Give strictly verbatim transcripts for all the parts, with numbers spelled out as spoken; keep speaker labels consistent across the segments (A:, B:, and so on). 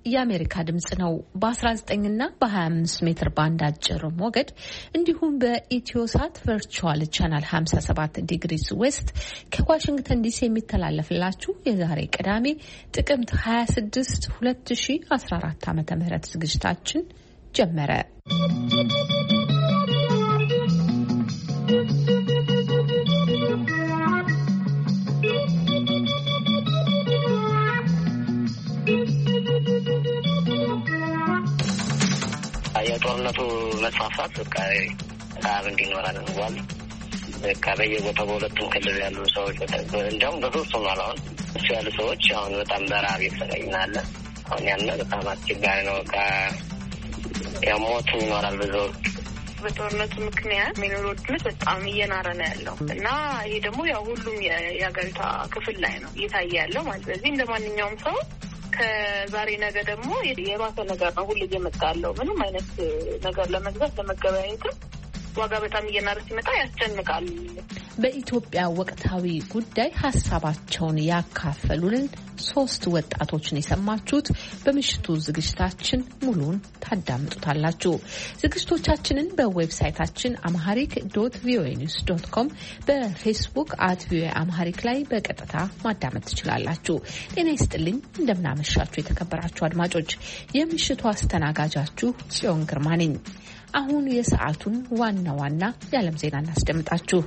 A: የአሜሪካ ድምጽ ነው። በ19 እና በ25 ሜትር ባንድ አጭር ሞገድ እንዲሁም በኢትዮሳት ቨርቹዋል ቻናል ሃምሳ ሰባት ዲግሪስ ዌስት ከዋሽንግተን ዲሲ የሚተላለፍላችሁ የዛሬ ቅዳሜ ጥቅምት ሃያ ስድስት ሁለት ሺህ አስራ አራት ዓመተ ምህረት ዝግጅታችን ጀመረ።
B: የጦርነቱ መስፋፋት በቃ ረሃብ እንዲኖር አድርጓል። በቃ በየቦታው በሁለቱም ክልል ያሉ ሰዎች እንዲያውም በሶስቱም አሁን እሱ ያሉ ሰዎች አሁን በጣም በረሃብ የተሰቃይናለ። አሁን ያለ በጣም አስቸጋሪ ነው። በቃ ያው ሞት ይኖራል። ብዙ
C: በጦርነቱ ምክንያት የኑሮ ውድነት በጣም እየናረ ነው ያለው እና ይሄ ደግሞ ያው ሁሉም የሀገሪቷ ክፍል ላይ ነው እየታየ ያለው ማለት ነው። ስለዚህ እንደ ማንኛውም ሰው ከዛሬ ነገ ደግሞ የባሰ ነገር ነው ሁሉ እየመጣ ያለው። ምንም አይነት ነገር ለመግዛት ለመገበያየት ዋጋ በጣም እየናረ ሲመጣ ያስጨንቃል።
A: በኢትዮጵያ ወቅታዊ ጉዳይ ሀሳባቸውን ያካፈሉንን ሶስት ወጣቶችን የሰማችሁት። በምሽቱ ዝግጅታችን ሙሉን ታዳምጡታላችሁ። ዝግጅቶቻችንን በዌብሳይታችን አምሃሪክ ዶት ቪኦኤ ኒውስ ዶት ኮም በፌስቡክ አት ቪኦኤ አምሃሪክ ላይ በቀጥታ ማዳመጥ ትችላላችሁ። ጤና ይስጥልኝ፣ እንደምናመሻችሁ የተከበራችሁ አድማጮች። የምሽቱ አስተናጋጃችሁ ጽዮን ግርማ ነኝ። አሁን የሰዓቱን ዋና ዋና የዓለም ዜና እናስደምጣችሁ።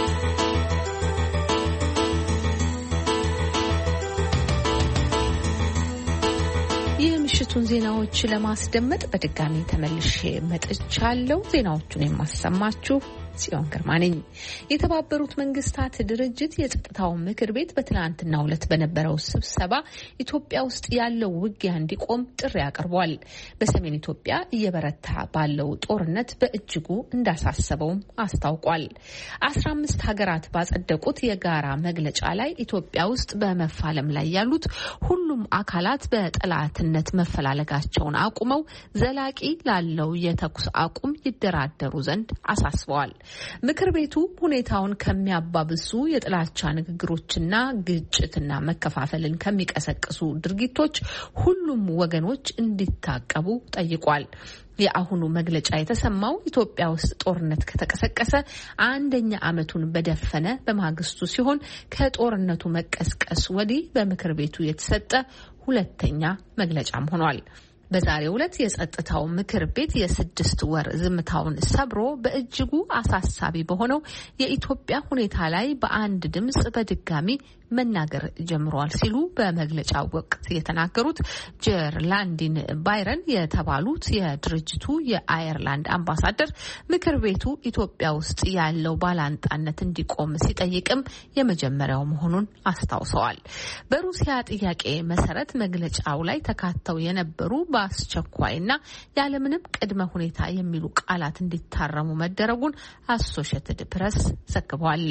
A: የምሽቱን ዜናዎች ለማስደመጥ በድጋሚ ተመልሼ መጥቻለሁ። ዜናዎቹን የማሰማችሁ ጽዮን ግርማ ነኝ። የተባበሩት መንግስታት ድርጅት የጸጥታው ምክር ቤት በትናንትናው ዕለት በነበረው ስብሰባ ኢትዮጵያ ውስጥ ያለው ውጊያ እንዲቆም ጥሪ አቅርቧል። በሰሜን ኢትዮጵያ እየበረታ ባለው ጦርነት በእጅጉ እንዳሳሰበውም አስታውቋል። አስራ አምስት ሀገራት ባጸደቁት የጋራ መግለጫ ላይ ኢትዮጵያ ውስጥ በመፋለም ላይ ያሉት ሁሉም አካላት በጠላትነት መፈላለጋቸውን አቁመው ዘላቂ ላለው የተኩስ አቁም ይደራደሩ ዘንድ አሳስበዋል። ምክር ቤቱ ሁኔታውን ከሚያባብሱ የጥላቻ ንግግሮችና ግጭትና መከፋፈልን ከሚቀሰቅሱ ድርጊቶች ሁሉም ወገኖች እንዲታቀቡ ጠይቋል። የአሁኑ መግለጫ የተሰማው ኢትዮጵያ ውስጥ ጦርነት ከተቀሰቀሰ አንደኛ ዓመቱን በደፈነ በማግስቱ ሲሆን ከጦርነቱ መቀስቀስ ወዲህ በምክር ቤቱ የተሰጠ ሁለተኛ መግለጫም ሆኗል። በዛሬው ዕለት የጸጥታው ምክር ቤት የስድስት ወር ዝምታውን ሰብሮ በእጅጉ አሳሳቢ በሆነው የኢትዮጵያ ሁኔታ ላይ በአንድ ድምጽ በድጋሚ መናገር ጀምረዋል ሲሉ በመግለጫው ወቅት የተናገሩት ጀርላንዲን ባይረን የተባሉት የድርጅቱ የአየርላንድ አምባሳደር ምክር ቤቱ ኢትዮጵያ ውስጥ ያለው ባላንጣነት እንዲቆም ሲጠይቅም የመጀመሪያው መሆኑን አስታውሰዋል። በሩሲያ ጥያቄ መሰረት መግለጫው ላይ ተካተው የነበሩ በአስቸኳይና ያለምንም ቅድመ ሁኔታ የሚሉ ቃላት እንዲታረሙ መደረጉን አሶሺየትድ ፕሬስ ዘግቧል።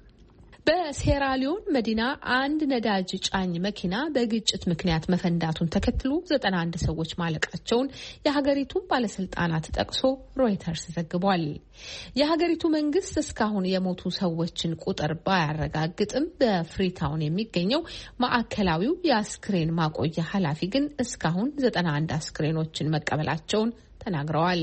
A: በሴራሊዮን መዲና አንድ ነዳጅ ጫኝ መኪና በግጭት ምክንያት መፈንዳቱን ተከትሎ ዘጠና አንድ ሰዎች ማለቃቸውን የሀገሪቱን ባለስልጣናት ጠቅሶ ሮይተርስ ዘግቧል። የሀገሪቱ መንግስት እስካሁን የሞቱ ሰዎችን ቁጥር ባያረጋግጥም በፍሪታውን የሚገኘው ማዕከላዊው የአስክሬን ማቆያ ኃላፊ ግን እስካሁን ዘጠና አንድ አስክሬኖችን መቀበላቸውን ተናግረዋል።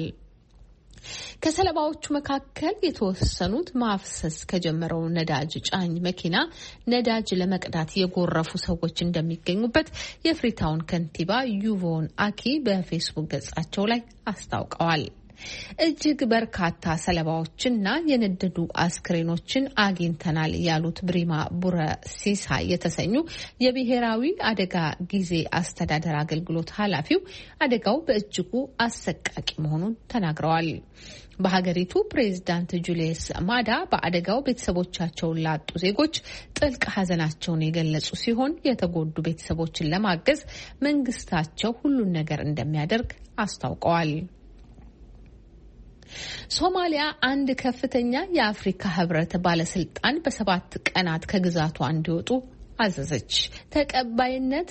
A: ከሰለባዎቹ መካከል የተወሰኑት ማፍሰስ ከጀመረው ነዳጅ ጫኝ መኪና ነዳጅ ለመቅዳት የጎረፉ ሰዎች እንደሚገኙበት የፍሪታውን ከንቲባ ዩቮን አኪ በፌስቡክ ገጻቸው ላይ አስታውቀዋል። እጅግ በርካታ ሰለባዎችና የነደዱ አስክሬኖችን አግኝተናል ያሉት ብሪማ ቡረ ሲሳ የተሰኙ የብሔራዊ አደጋ ጊዜ አስተዳደር አገልግሎት ኃላፊው አደጋው በእጅጉ አሰቃቂ መሆኑን ተናግረዋል። በሀገሪቱ ፕሬዝዳንት ጁሊየስ ማዳ በአደጋው ቤተሰቦቻቸውን ላጡ ዜጎች ጥልቅ ሐዘናቸውን የገለጹ ሲሆን የተጎዱ ቤተሰቦችን ለማገዝ መንግስታቸው ሁሉን ነገር እንደሚያደርግ አስታውቀዋል። ሶማሊያ አንድ ከፍተኛ የአፍሪካ ህብረት ባለስልጣን በሰባት ቀናት ከግዛቷ እንዲወጡ አዘዘች። ተቀባይነት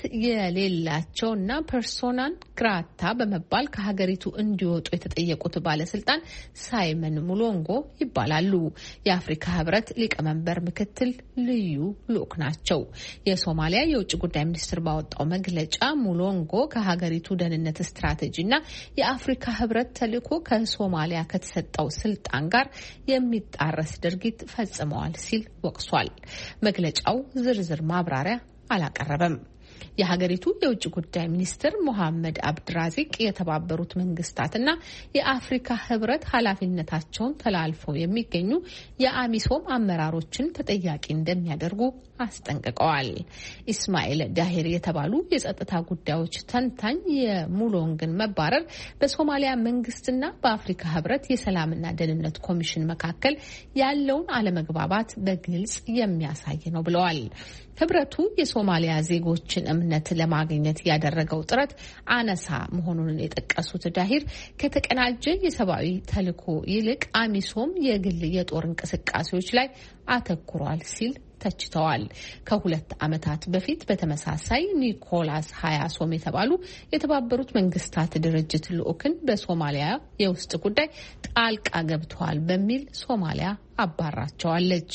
A: የሌላቸውና ፐርሶናን ግራታ በመባል ከሀገሪቱ እንዲወጡ የተጠየቁት ባለስልጣን ሳይመን ሙሎንጎ ይባላሉ። የአፍሪካ ህብረት ሊቀመንበር ምክትል ልዩ ልኡክ ናቸው። የሶማሊያ የውጭ ጉዳይ ሚኒስትር ባወጣው መግለጫ ሙሎንጎ ከሀገሪቱ ደህንነት ስትራቴጂና የአፍሪካ ህብረት ተልዕኮ ከሶማሊያ ከተሰጠው ስልጣን ጋር የሚጣረስ ድርጊት ፈጽመዋል ሲል ወቅሷል። መግለጫው ዝርዝር ማብራሪያ አላቀረበም። የሀገሪቱ የውጭ ጉዳይ ሚኒስትር ሞሐመድ አብድራዚቅ የተባበሩት መንግስታትና የአፍሪካ ህብረት ኃላፊነታቸውን ተላልፈው የሚገኙ የአሚሶም አመራሮችን ተጠያቂ እንደሚያደርጉ አስጠንቅቀዋል። ኢስማኤል ዳሂር የተባሉ የጸጥታ ጉዳዮች ተንታኝ የሙሎንግን መባረር በሶማሊያ መንግስትና በአፍሪካ ህብረት የሰላምና ደህንነት ኮሚሽን መካከል ያለውን አለመግባባት በግልጽ የሚያሳይ ነው ብለዋል። ህብረቱ የሶማሊያ ዜጎችን እምነት ለማግኘት ያደረገው ጥረት አነሳ መሆኑን የጠቀሱት ዳሂር ከተቀናጀ የሰብአዊ ተልዕኮ ይልቅ አሚሶም የግል የጦር እንቅስቃሴዎች ላይ አተኩሯል ሲል ተችተዋል። ከሁለት ዓመታት በፊት በተመሳሳይ ኒኮላስ ሃያሶም የተባሉ የተባበሩት መንግስታት ድርጅት ልኡክን በሶማሊያ የውስጥ ጉዳይ ጣልቃ ገብተዋል በሚል ሶማሊያ አባራቸዋለች።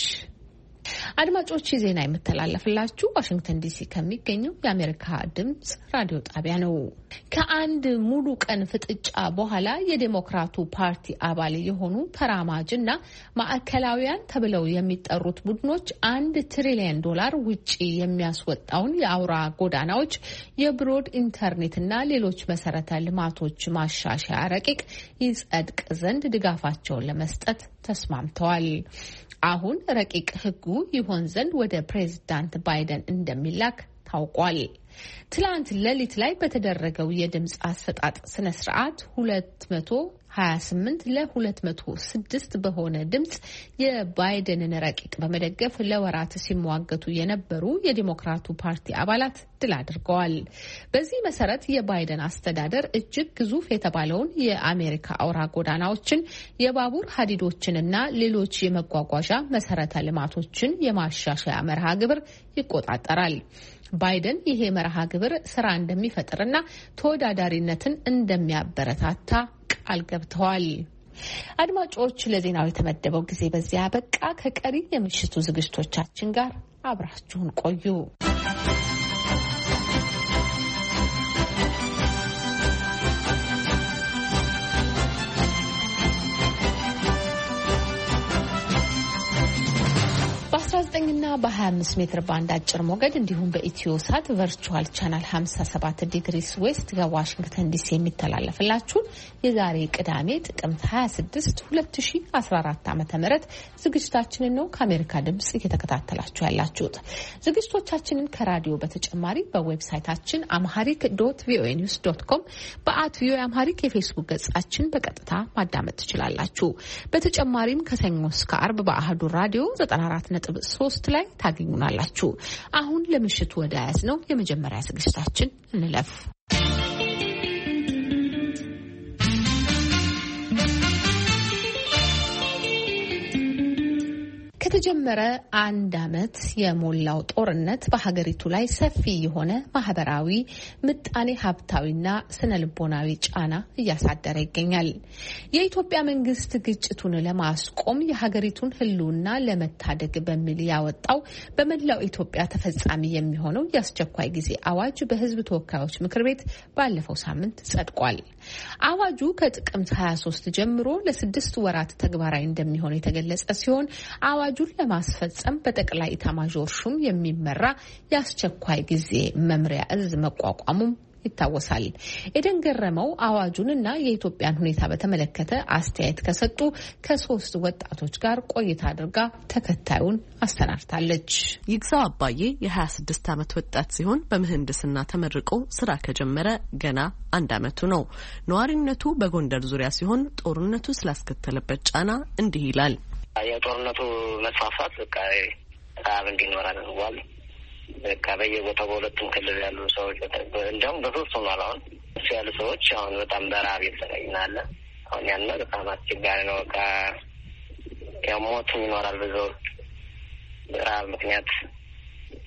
A: አድማጮች ዜና የምተላለፍላችሁ ዋሽንግተን ዲሲ ከሚገኘው የአሜሪካ ድምጽ ራዲዮ ጣቢያ ነው። ከአንድ ሙሉ ቀን ፍጥጫ በኋላ የዴሞክራቱ ፓርቲ አባል የሆኑ ተራማጅና ማዕከላዊያን ተብለው የሚጠሩት ቡድኖች አንድ ትሪሊየን ዶላር ውጪ የሚያስወጣውን የአውራ ጎዳናዎች፣ የብሮድ ኢንተርኔትና ሌሎች መሰረተ ልማቶች ማሻሻያ ረቂቅ ይጸድቅ ዘንድ ድጋፋቸውን ለመስጠት ተስማምተዋል። አሁን ረቂቅ ሕጉ ይሆን ዘንድ ወደ ፕሬዝዳንት ባይደን እንደሚላክ ታውቋል። ትላንት ሌሊት ላይ በተደረገው የድምጽ አሰጣጥ ስነ ስርዓት ሁለት መቶ ሀያ ስምንት ለሁለት መቶ ስድስት በሆነ ድምጽ የባይደንን ረቂቅ በመደገፍ ለወራት ሲሟገቱ የነበሩ የዲሞክራቱ ፓርቲ አባላት ድል አድርገዋል። በዚህ መሰረት የባይደን አስተዳደር እጅግ ግዙፍ የተባለውን የአሜሪካ አውራ ጎዳናዎችን፣ የባቡር ሀዲዶችንና ሌሎች የመጓጓዣ መሰረተ ልማቶችን የማሻሻያ መርሃ ግብር ይቆጣጠራል። ባይደን ይሄ መርሃ ግብር ስራ እንደሚፈጥርና ተወዳዳሪነትን እንደሚያበረታታ ቃል ገብተዋል። አድማጮች፣ ለዜናው የተመደበው ጊዜ በዚያ በቃ። ከቀሪ የምሽቱ ዝግጅቶቻችን ጋር አብራችሁን ቆዩ። በአስራ ዘጠኝ እና በሀያ አምስት ሜትር ባንድ አጭር ሞገድ እንዲሁም በኢትዮ ሳት ቨርቹዋል ቻናል ሀምሳ ሰባት ዲግሪስ ዌስት ከዋሽንግተን ዲሲ የሚተላለፍላችሁን የዛሬ ቅዳሜ ጥቅምት ሀያ ስድስት ሁለት ሺ አስራ አራት ዓመተ ምህረት ዝግጅታችንን ነው ከአሜሪካ ድምጽ እየተከታተላችሁ ያላችሁት። ዝግጅቶቻችንን ከራዲዮ በተጨማሪ በዌብሳይታችን አምሃሪክ ዶት ቪኦኤ ኒውስ ዶት ኮም በአት ቪኦኤ አምሃሪክ የፌስቡክ ገጻችን በቀጥታ ማዳመጥ ትችላላችሁ። በተጨማሪም ከሰኞ እስከ አርብ በአህዱ ራዲዮ ዘጠና አራት ነጥብ ሶስት ላይ ታገኙናላችሁ። አሁን ለምሽቱ ወደ ያዝ ነው የመጀመሪያ ዝግጅታችን እንለፍ። ከተጀመረ አንድ ዓመት የሞላው ጦርነት በሀገሪቱ ላይ ሰፊ የሆነ ማህበራዊ፣ ምጣኔ ሀብታዊና ስነ ልቦናዊ ጫና እያሳደረ ይገኛል። የኢትዮጵያ መንግስት ግጭቱን ለማስቆም የሀገሪቱን ሕልውና ለመታደግ በሚል ያወጣው በመላው ኢትዮጵያ ተፈጻሚ የሚሆነው የአስቸኳይ ጊዜ አዋጅ በሕዝብ ተወካዮች ምክር ቤት ባለፈው ሳምንት ጸድቋል። አዋጁ ከጥቅምት ሀያ ሶስት ጀምሮ ለስድስት ወራት ተግባራዊ እንደሚሆን የተገለጸ ሲሆን አዋጁን ለማስፈጸም በጠቅላይ ኤታማዦር ሹም የሚመራ የአስቸኳይ ጊዜ መምሪያ እዝ መቋቋሙም ይታወሳል። ኤደን ገረመው አዋጁንና የኢትዮጵያን ሁኔታ በተመለከተ አስተያየት ከሰጡ ከሶስት ወጣቶች ጋር ቆይታ አድርጋ ተከታዩን አሰናድታለች።
D: ይግዛው አባዬ የሀያ ስድስት ዓመት ወጣት ሲሆን በምህንድስና ተመርቆ ስራ ከጀመረ ገና አንድ ዓመቱ ነው። ነዋሪነቱ በጎንደር ዙሪያ ሲሆን ጦርነቱ ስላስከተለበት ጫና እንዲህ ይላል።
B: የጦርነቱ መስፋፋት በቃ ረሀብ እንዲኖር አድርጓል። በቃ በየቦታው በሁለቱም ክልል ያሉ ሰዎች እንዲያውም በሶስቱም ነው አሁን እሱ ያሉ ሰዎች አሁን በጣም በረሀብ የተሰቃይናለ። አሁን ያለ በጣም አስቸጋሪ ነው። በቃ ያው ሞትም ይኖራል ብዙ በረሀብ ምክንያት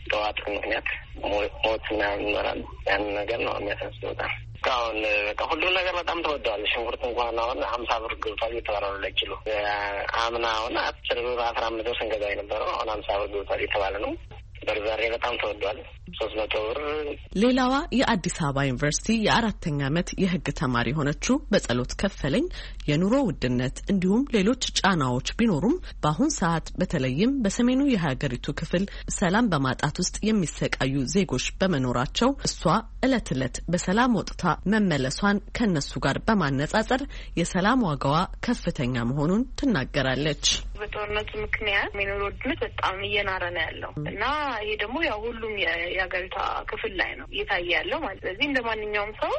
B: ጠዋት ምክንያት ሞትና ይኖራል። ያን ነገር ነው የሚያሳስበው። አሁን በቃ ሁሉም ነገር በጣም ተወደዋል። ሽንኩርት እንኳን አሁን ሀምሳ ብር ገብቷል እየተባለ ነው ለኪሎ። አምና አሁን አስር ብር አስራ አምስት ብር ስንገዛ የነበረው አሁን ሀምሳ ብር ገብቷል እየተባለ ነው። በርበሬ በጣም ተወዷል። ሶስት መቶ ብር።
D: ሌላዋ የአዲስ አበባ ዩኒቨርሲቲ የአራተኛ ዓመት የሕግ ተማሪ የሆነችው በጸሎት ከፈለኝ የኑሮ ውድነት እንዲሁም ሌሎች ጫናዎች ቢኖሩም በአሁን ሰዓት በተለይም በሰሜኑ የሀገሪቱ ክፍል ሰላም በማጣት ውስጥ የሚሰቃዩ ዜጎች በመኖራቸው እሷ እለት እለት በሰላም ወጥታ መመለሷን ከነሱ ጋር በማነጻጸር የሰላም ዋጋዋ ከፍተኛ መሆኑን ትናገራለች።
C: በጦርነቱ ምክንያት የኑሮ ውድነት በጣም እየናረ ነው ያለው እና ይሄ ደግሞ ያው ሁሉም የሀገሪቷ ክፍል ላይ ነው እየታየ ያለው ማለት። ስለዚህ እንደ ማንኛውም ሰው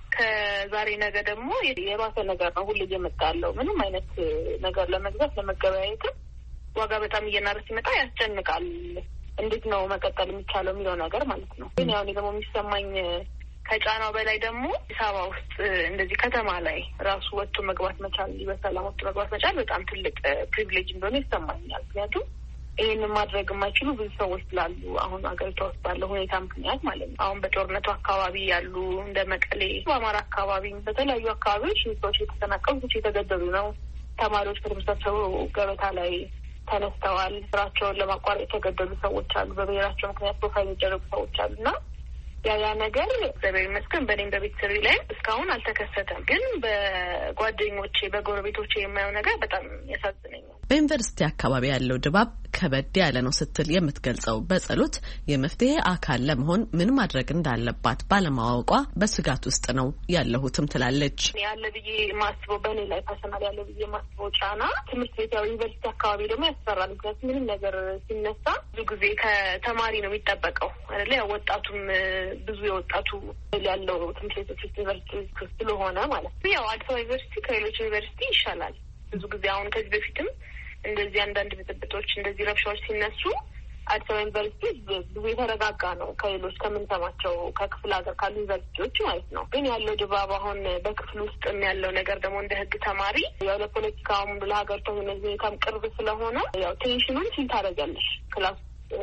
C: ከዛሬ ነገ ደግሞ የባሰ ነገር ነው ሁሉ እየመጣ ያለው። ምንም አይነት ነገር ለመግዛት ለመገበያየት ዋጋ በጣም እየናረ ሲመጣ ያስጨንቃል። እንዴት ነው መቀጠል የሚቻለው የሚለው ነገር ማለት ነው። ግን ያው ደግሞ የሚሰማኝ ከጫናው በላይ ደግሞ አዲስ አበባ ውስጥ እንደዚህ ከተማ ላይ ራሱ ወጥቶ መግባት መቻል፣ በሰላም ወጥቶ መግባት መቻል በጣም ትልቅ ፕሪቪሌጅ እንደሆነ ይሰማኛል። ምክንያቱም ይህንን ማድረግ የማይችሉ ብዙ ሰዎች ስላሉ አሁን አገሪቷ ውስጥ ባለው ሁኔታ ምክንያት ማለት ነው። አሁን በጦርነቱ አካባቢ ያሉ እንደ መቀሌ፣ በአማራ አካባቢ፣ በተለያዩ አካባቢዎች ሰዎች የተፈናቀሉ፣ ሰዎች የተገደሉ ነው። ተማሪዎች ከትምህርታቸው ገበታ ላይ ተነስተዋል። ስራቸውን ለማቋረጥ የተገደሉ ሰዎች አሉ። በብሔራቸው ምክንያት ፕሮፋይል የሚደረጉ ሰዎች አሉ እና ያ ያ ነገር እግዚአብሔር ይመስገን በእኔም በቤተሰቤ ላይ እስካሁን አልተከሰተም። ግን በጓደኞቼ በጎረቤቶቼ የማየው ነገር በጣም ያሳዝነኛል።
D: በዩኒቨርሲቲ አካባቢ ያለው ድባብ ከበድ ያለ ነው ስትል የምትገልጸው በጸሎት የመፍትሄ አካል ለመሆን ምን ማድረግ እንዳለባት ባለማወቋ በስጋት ውስጥ ነው ያለሁትም ትላለች።
C: ያለ ብዬ ማስበው በእኔ ላይ ፐርሰናል ያለ ብዬ ማስበው ጫና ትምህርት ቤት ያው ዩኒቨርሲቲ አካባቢ ደግሞ ያስፈራል። ምክንያቱም ምንም ነገር ሲነሳ ብዙ ጊዜ ከተማሪ ነው የሚጠበቀው አይደለ? ያው ወጣቱም ብዙ የወጣቱ ያለው ትምህርት ቤቶች ዩኒቨርሲቲ ስለሆነ ማለት ነው። ያው አዲስ አበባ ዩኒቨርሲቲ ከሌሎች ዩኒቨርሲቲ ይሻላል ብዙ ጊዜ። አሁን ከዚህ በፊትም እንደዚህ አንዳንድ ብጥብጦች እንደዚህ ረብሻዎች ሲነሱ አዲስ አበባ ዩኒቨርሲቲ ብዙ የተረጋጋ ነው ከሌሎች ከምንሰማቸው ከክፍለ ሀገር ካሉ ዩኒቨርሲቲዎች ማለት ነው። ግን ያለው ድባብ አሁን በክፍል ውስጥ ያለው ነገር ደግሞ እንደ ሕግ ተማሪ ያው ለፖለቲካውም ለሀገሪቷ ሁኔታም ቅርብ ስለሆነ ያው ቴንሽኑን ፊል ታደርጊያለሽ ክላስ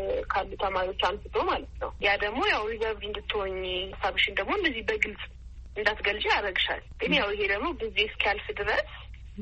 C: ካሉ ተማሪዎች አንስቶ ማለት ነው። ያ ደግሞ ያው ሪዘርቭ እንድትሆኝ ሀሳብሽን ደግሞ እንደዚህ በግልጽ እንዳትገልጪ ያደርግሻል። ግን ያው ይሄ ደግሞ ጊዜ እስኪያልፍ ድረስ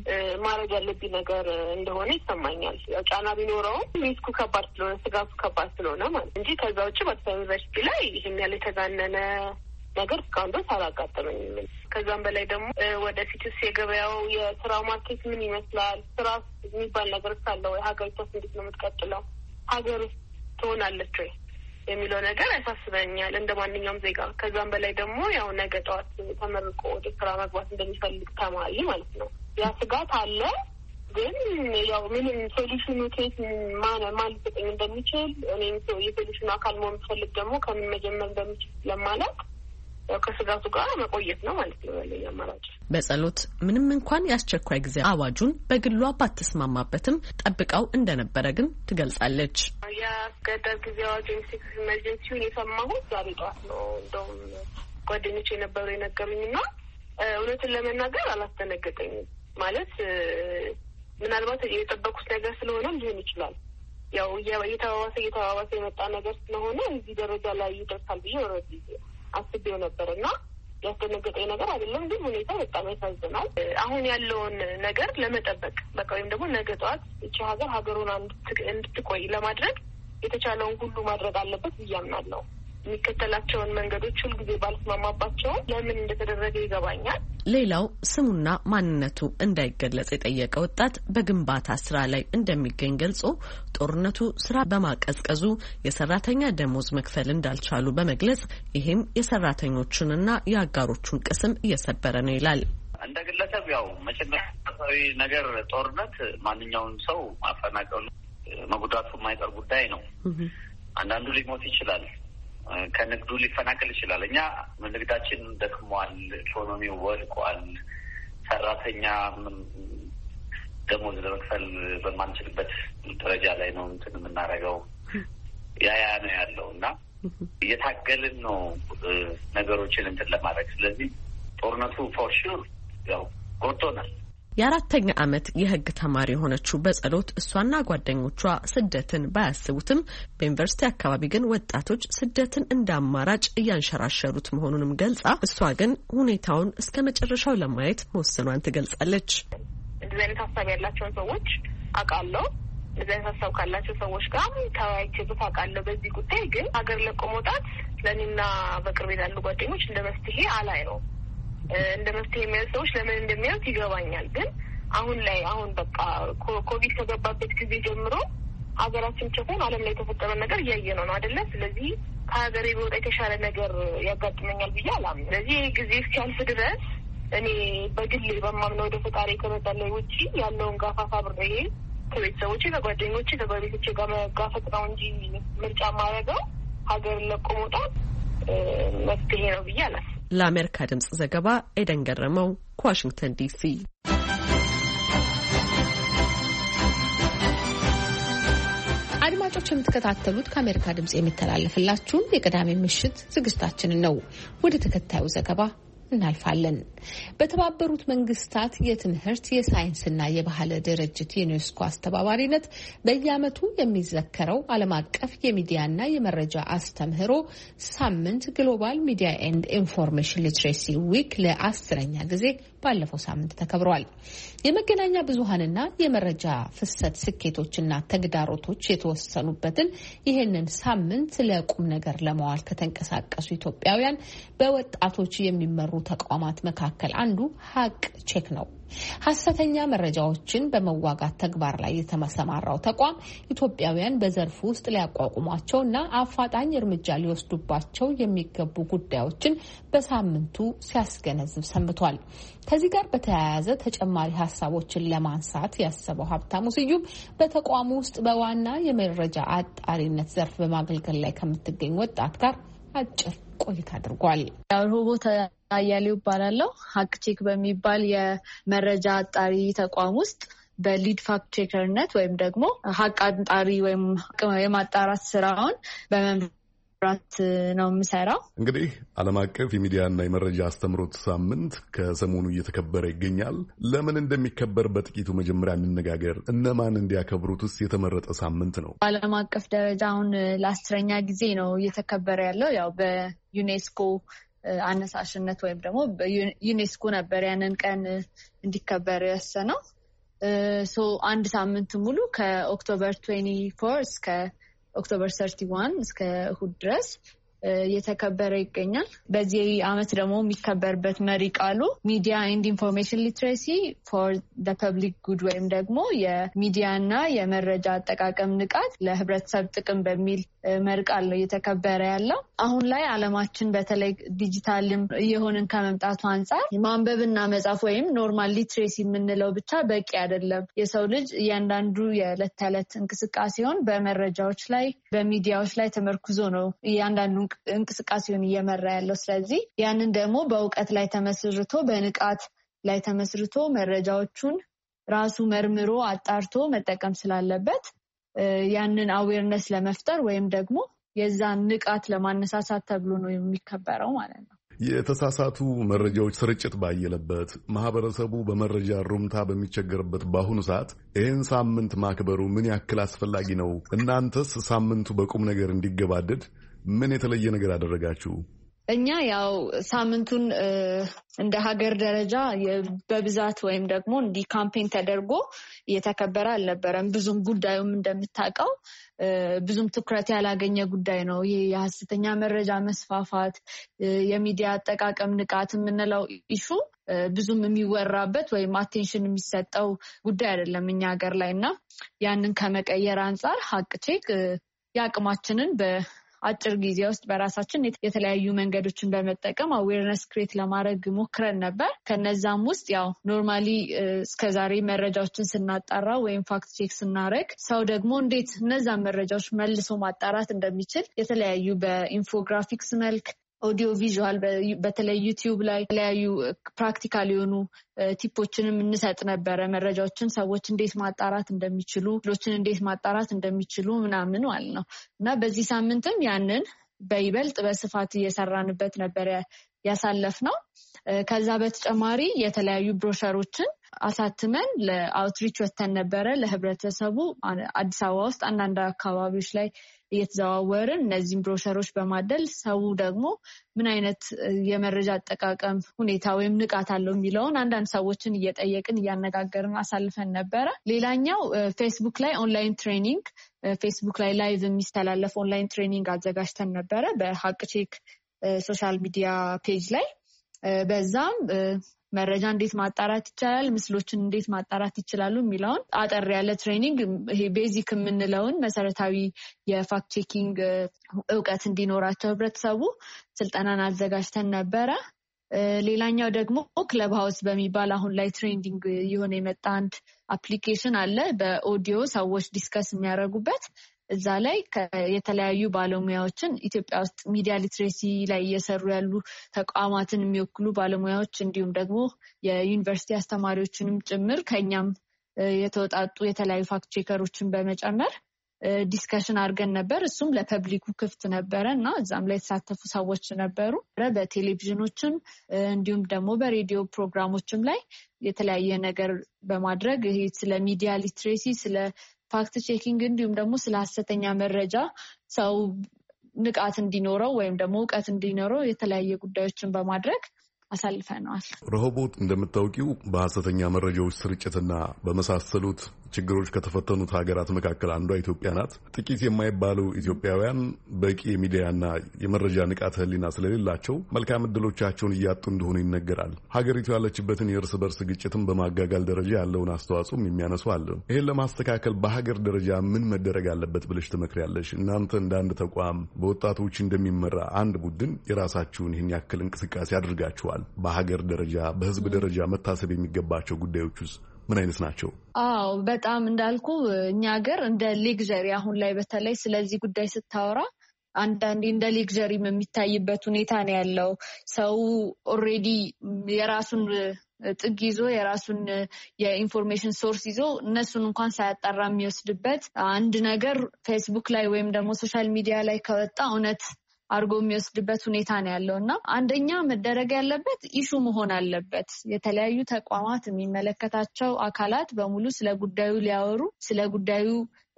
C: ማድረግ ያለብኝ ነገር እንደሆነ ይሰማኛል። ያው ጫና ቢኖረውም ሪስኩ ከባድ ስለሆነ ስጋቱ ከባድ ስለሆነ ማለት እንጂ ከዛ ውጭ በአዲስ አበባ ዩኒቨርሲቲ ላይ ይህን ያለ የተጋነነ ነገር እስካሁን ድረስ አላጋጠመኝም። ከዛም በላይ ደግሞ ወደፊትስ የገበያው የስራው ማርኬት ምን ይመስላል? ስራ የሚባል ነገር ሳለ ወይ ሀገሪቷስ እንዴት ነው የምትቀጥለው? ሀገር ውስጥ ትሆናለች ወይ የሚለው ነገር ያሳስበኛል እንደ ማንኛውም ዜጋ። ከዛም በላይ ደግሞ ያው ነገ ጠዋት ተመርቆ ወደ ስራ መግባት እንደሚፈልግ ተማሪ ማለት ነው ያ ስጋት አለ። ግን ያው ምንም ሶሉሽኑ ከየት ማን ማን ሊሰጠኝ እንደሚችል እኔም የሶሉሽኑ አካል መሆን የምፈልግ ደግሞ ከምን መጀመር እንደሚችል ለማለት ያው ከስጋቱ ጋር መቆየት ነው ማለት ነው ያለኝ አማራጭ።
D: በጸሎት ምንም እንኳን የአስቸኳይ ጊዜ አዋጁን በግሏ ባትስማማበትም ጠብቀው እንደነበረ ግን ትገልጻለች።
C: የአስገዳጅ ጊዜ አዋጅ ኢንስቲትዩት ኢመርጀንሲውን የሰማሁት ዛሬ ጠዋት ነው። እንደውም ጓደኞቼ የነበሩ የነገሩኝና እውነትን ለመናገር አላስደነገጠኝም። ማለት ምናልባት የጠበቁት ነገር ስለሆነ ሊሆን ይችላል። ያው እየተባባሰ እየተባባሰ የመጣ ነገር ስለሆነ እዚህ ደረጃ ላይ ይደርሳል ብዬ ወረድ አስቤው ነበር እና ያስደነገጠኝ ነገር አይደለም። ግን ሁኔታ በጣም ያሳዝናል። አሁን ያለውን ነገር ለመጠበቅ በቃ ወይም ደግሞ ነገ ጠዋት እቺ ሀገር ሀገሩን እንድትቆይ ለማድረግ የተቻለውን ሁሉ ማድረግ አለበት ብዬ አምናለሁ። የሚከተላቸውን መንገዶች ሁልጊዜ ባልስማማባቸውም ለምን እንደተደረገ ይገባኛል።
D: ሌላው ስሙና ማንነቱ እንዳይገለጽ የጠየቀ ወጣት በግንባታ ስራ ላይ እንደሚገኝ ገልጾ ጦርነቱ ስራ በማቀዝቀዙ የሰራተኛ ደሞዝ መክፈል እንዳልቻሉ በመግለጽ ይህም የሰራተኞቹንና የአጋሮቹን ቅስም እየሰበረ ነው ይላል።
E: እንደ ግለሰብ ያው መጨረሻዊ ነገር ጦርነት ማንኛውም ሰው ማፈናቀሉ መጉዳቱ የማይቀር ጉዳይ ነው። አንዳንዱ ሊሞት ይችላል፣ ከንግዱ ሊፈናቀል ይችላል። እኛ ንግዳችን ደክሟል፣ ኢኮኖሚው ወድቋል፣ ሰራተኛ ደሞዝ ለመክፈል በማንችልበት ደረጃ ላይ ነው እንትን የምናደርገው። ያ ያ ነው ያለው እና እየታገልን ነው ነገሮችን እንትን ለማድረግ። ስለዚህ ጦርነቱ ፎር ሹር ያው ጎድቶናል።
D: የአራተኛ ዓመት የህግ ተማሪ የሆነችው በጸሎት እሷና ጓደኞቿ ስደትን ባያስቡትም በዩኒቨርሲቲ አካባቢ ግን ወጣቶች ስደትን እንደ አማራጭ እያንሸራሸሩት መሆኑንም ገልጻ እሷ ግን ሁኔታውን እስከ መጨረሻው ለማየት መወሰኗን ትገልጻለች።
C: እንደዚህ አይነት ሀሳብ ያላቸውን ሰዎች አውቃለሁ። እንደዚህ አይነት ሀሳብ ካላቸው ሰዎች ጋር ተወያይቼበት አውቃለሁ። በዚህ ጉዳይ ግን ሀገር ለቆ መውጣት ለእኔና በቅርብ ያሉ ጓደኞች እንደ መፍትሄ አላይ ነው። እንደ መፍትሄ የሚያዩ ሰዎች ለምን እንደሚያዩት ይገባኛል። ግን አሁን ላይ አሁን በቃ ኮቪድ ከገባበት ጊዜ ጀምሮ ሀገራችን ቸኮን ዓለም ላይ የተፈጠረ ነገር እያየነው ነው አይደለ? ስለዚህ ከሀገሬ በወጣ የተሻለ ነገር ያጋጥመኛል ብዬ አላምንም። ስለዚህ ጊዜ እስኪያልፍ ድረስ እኔ በግሌ በማምነው ወደ ፈጣሪ ከመጣለይ ውጪ ያለውን ጋፋፋ ብሬ ከቤተሰቦቼ ከጓደኞቼ ከጎረቤቶቼ ጋር መጋፈጥ ነው እንጂ ምርጫ ማድረገው ሀገር ለቆ መውጣት መፍትሄ ነው ብዬ አላስብም።
D: ለአሜሪካ ድምጽ ዘገባ ኤደን ገረመው ከዋሽንግተን ዲሲ።
A: አድማጮች የምትከታተሉት ከአሜሪካ ድምጽ የሚተላለፍላችሁን የቅዳሜ ምሽት ዝግጅታችንን ነው። ወደ ተከታዩ ዘገባ እናልፋለን። በተባበሩት መንግስታት የትምህርት የሳይንስና የባህል ድርጅት ዩኔስኮ አስተባባሪነት በየዓመቱ የሚዘከረው ዓለም አቀፍ የሚዲያና የመረጃ አስተምህሮ ሳምንት ግሎባል ሚዲያ ኤንድ ኢንፎርሜሽን ሊትሬሲ ዊክ ለአስረኛ ጊዜ ባለፈው ሳምንት ተከብሯል። የመገናኛ ብዙሃንና የመረጃ ፍሰት ስኬቶችና ተግዳሮቶች የተወሰኑበትን ይህንን ሳምንት ለቁም ነገር ለማዋል ከተንቀሳቀሱ ኢትዮጵያውያን በወጣቶች የሚመሩ ተቋማት መካከል አንዱ ሀቅ ቼክ ነው። ሐሰተኛ መረጃዎችን በመዋጋት ተግባር ላይ የተሰማራው ተቋም ኢትዮጵያውያን በዘርፉ ውስጥ ሊያቋቁሟቸውና አፋጣኝ እርምጃ ሊወስዱባቸው የሚገቡ ጉዳዮችን በሳምንቱ ሲያስገነዝብ ሰንብቷል። ከዚህ ጋር በተያያዘ ተጨማሪ ሀሳቦችን ለማንሳት ያሰበው ሀብታሙ ስዩም በተቋሙ ውስጥ በዋና የመረጃ አጣሪነት ዘርፍ በማገልገል ላይ ከምትገኝ ወጣት ጋር አጭር ቆይታ አድርጓል።
F: ሮቦት አያሌው ይባላለሁ። ሀቅ ቼክ በሚባል የመረጃ አጣሪ ተቋም ውስጥ በሊድ ፋክት ቼከርነት ወይም ደግሞ ሀቅ አጣሪ ወይም የማጣራት ስራውን በመምራት ነው የምሰራው።
G: እንግዲህ ዓለም አቀፍ የሚዲያና የመረጃ አስተምህሮት ሳምንት ከሰሞኑ እየተከበረ ይገኛል። ለምን እንደሚከበር በጥቂቱ መጀመሪያ እንነጋገር። እነማን እንዲያከብሩትስ የተመረጠ ሳምንት ነው?
F: በዓለም አቀፍ ደረጃ አሁን ለአስረኛ ጊዜ ነው እየተከበረ ያለው። ያው በዩኔስኮ አነሳሽነት ወይም ደግሞ ዩኔስኮ ነበር ያንን ቀን እንዲከበር ያሰነው። ሶ አንድ ሳምንት ሙሉ ከኦክቶበር ሃያ አራት እስከ ኦክቶበር ሰላሳ አንድ እስከ እሁድ ድረስ እየተከበረ ይገኛል። በዚህ አመት ደግሞ የሚከበርበት መሪ ቃሉ ሚዲያ ኤንድ ኢንፎርሜሽን ሊትሬሲ ፎር ዘ ፐብሊክ ጉድ ወይም ደግሞ የሚዲያና የመረጃ አጠቃቀም ንቃት ለህብረተሰብ ጥቅም በሚል መሪ ቃል ነው እየተከበረ ያለው። አሁን ላይ ዓለማችን በተለይ ዲጂታልም እየሆንን ከመምጣቱ አንጻር ማንበብና መጻፍ ወይም ኖርማል ሊትሬሲ የምንለው ብቻ በቂ አይደለም። የሰው ልጅ እያንዳንዱ የዕለት ተዕለት እንቅስቃሴውን በመረጃዎች ላይ በሚዲያዎች ላይ ተመርኩዞ ነው እያንዳንዱ እንቅስቃሴውን እየመራ ያለው። ስለዚህ ያንን ደግሞ በእውቀት ላይ ተመስርቶ በንቃት ላይ ተመስርቶ መረጃዎቹን ራሱ መርምሮ አጣርቶ መጠቀም ስላለበት ያንን አዌርነስ ለመፍጠር ወይም ደግሞ የዛን ንቃት ለማነሳሳት ተብሎ ነው የሚከበረው ማለት ነው።
G: የተሳሳቱ መረጃዎች ስርጭት ባየለበት ማህበረሰቡ በመረጃ ሩምታ በሚቸገርበት በአሁኑ ሰዓት ይህን ሳምንት ማክበሩ ምን ያክል አስፈላጊ ነው? እናንተስ ሳምንቱ በቁም ነገር እንዲገባደድ ምን የተለየ ነገር አደረጋችሁ?
F: እኛ ያው ሳምንቱን እንደ ሀገር ደረጃ በብዛት ወይም ደግሞ እንዲህ ካምፔን ተደርጎ እየተከበረ አልነበረም። ብዙም ጉዳዩም እንደምታውቀው ብዙም ትኩረት ያላገኘ ጉዳይ ነው። ይሄ የሐሰተኛ መረጃ መስፋፋት፣ የሚዲያ አጠቃቀም ንቃት የምንለው ኢሹ ብዙም የሚወራበት ወይም አቴንሽን የሚሰጠው ጉዳይ አይደለም እኛ ሀገር ላይ እና ያንን ከመቀየር አንጻር ሀቅ ቼክ የአቅማችንን በ አጭር ጊዜ ውስጥ በራሳችን የተለያዩ መንገዶችን በመጠቀም አዌርነስ ክሬት ለማድረግ ሞክረን ነበር። ከነዛም ውስጥ ያው ኖርማሊ እስከዛሬ መረጃዎችን ስናጣራ ወይም ፋክት ቼክ ስናደርግ ሰው ደግሞ እንዴት እነዛን መረጃዎች መልሶ ማጣራት እንደሚችል የተለያዩ በኢንፎግራፊክስ መልክ ኦዲዮ ቪዥዋል በተለይ ዩቲዩብ ላይ የተለያዩ ፕራክቲካል የሆኑ ቲፖችንም እንሰጥ ነበረ። መረጃዎችን ሰዎች እንዴት ማጣራት እንደሚችሉ ሎችን እንዴት ማጣራት እንደሚችሉ ምናምን ማለት ነው እና በዚህ ሳምንትም ያንን በይበልጥ በስፋት እየሰራንበት ነበር ያሳለፍነው። ከዛ በተጨማሪ የተለያዩ ብሮሸሮችን አሳትመን ለአውትሪች ወተን ነበረ ለህብረተሰቡ አዲስ አበባ ውስጥ አንዳንድ አካባቢዎች ላይ እየተዘዋወርን እነዚህን ብሮሸሮች በማደል ሰው ደግሞ ምን አይነት የመረጃ አጠቃቀም ሁኔታ ወይም ንቃት አለው የሚለውን አንዳንድ ሰዎችን እየጠየቅን እያነጋገርን አሳልፈን ነበረ። ሌላኛው ፌስቡክ ላይ ኦንላይን ትሬኒንግ ፌስቡክ ላይ ላይቭ የሚስተላለፍ ኦንላይን ትሬኒንግ አዘጋጅተን ነበረ በሀቅ ቼክ ሶሻል ሚዲያ ፔጅ ላይ። በዛም መረጃ እንዴት ማጣራት ይቻላል፣ ምስሎችን እንዴት ማጣራት ይችላሉ የሚለውን አጠር ያለ ትሬኒንግ ይሄ ቤዚክ የምንለውን መሰረታዊ የፋክት ቼኪንግ እውቀት እንዲኖራቸው ህብረተሰቡ ስልጠናን አዘጋጅተን ነበረ። ሌላኛው ደግሞ ክለብ ሃውስ በሚባል አሁን ላይ ትሬንዲንግ የሆነ የመጣ አንድ አፕሊኬሽን አለ። በኦዲዮ ሰዎች ዲስከስ የሚያደርጉበት እዛ ላይ የተለያዩ ባለሙያዎችን ኢትዮጵያ ውስጥ ሚዲያ ሊትሬሲ ላይ እየሰሩ ያሉ ተቋማትን የሚወክሉ ባለሙያዎች እንዲሁም ደግሞ የዩኒቨርሲቲ አስተማሪዎችንም ጭምር ከኛም የተወጣጡ የተለያዩ ፋክት ቼከሮችን በመጨመር ዲስከሽን አድርገን ነበር። እሱም ለፐብሊኩ ክፍት ነበረ እና እዛም ላይ የተሳተፉ ሰዎች ነበሩ። በቴሌቪዥኖችም እንዲሁም ደግሞ በሬዲዮ ፕሮግራሞችም ላይ የተለያየ ነገር በማድረግ ይሄ ስለ ሚዲያ ሊትሬሲ ስለ ፋክት ቼኪንግ እንዲሁም ደግሞ ስለ ሐሰተኛ መረጃ ሰው ንቃት እንዲኖረው ወይም ደግሞ እውቀት እንዲኖረው የተለያየ ጉዳዮችን በማድረግ አሳልፈናል።
G: ረሆቦት እንደምታውቂው በሐሰተኛ መረጃዎች ስርጭትና በመሳሰሉት ችግሮች ከተፈተኑት ሀገራት መካከል አንዷ ኢትዮጵያ ናት። ጥቂት የማይባሉ ኢትዮጵያውያን በቂ የሚዲያና የመረጃ ንቃተ ህሊና ስለሌላቸው መልካም ዕድሎቻቸውን እያጡ እንደሆኑ ይነገራል። ሀገሪቱ ያለችበትን የእርስ በርስ ግጭትን በማጋጋል ደረጃ ያለውን አስተዋጽኦም የሚያነሱ አለ። ይህን ለማስተካከል በሀገር ደረጃ ምን መደረግ አለበት ብለሽ ትመክሪያለሽ? እናንተ እንደ አንድ ተቋም በወጣቶች እንደሚመራ አንድ ቡድን የራሳችሁን ይህን ያክል እንቅስቃሴ አድርጋችኋል። በሀገር ደረጃ በህዝብ ደረጃ መታሰብ የሚገባቸው ጉዳዮች ውስጥ ምን አይነት ናቸው?
F: አዎ በጣም እንዳልኩ እኛ ሀገር እንደ ሌግዠሪ አሁን ላይ በተለይ ስለዚህ ጉዳይ ስታወራ አንዳንዴ እንደ ሌግዠሪም የሚታይበት ሁኔታ ነው ያለው። ሰው ኦልሬዲ የራሱን ጥግ ይዞ የራሱን የኢንፎርሜሽን ሶርስ ይዞ እነሱን እንኳን ሳያጣራ የሚወስድበት አንድ ነገር ፌስቡክ ላይ ወይም ደግሞ ሶሻል ሚዲያ ላይ ከወጣ እውነት አርጎ የሚወስድበት ሁኔታ ነው ያለው እና አንደኛ መደረግ ያለበት ኢሹ መሆን አለበት። የተለያዩ ተቋማት የሚመለከታቸው አካላት በሙሉ ስለ ጉዳዩ ሊያወሩ ስለ ጉዳዩ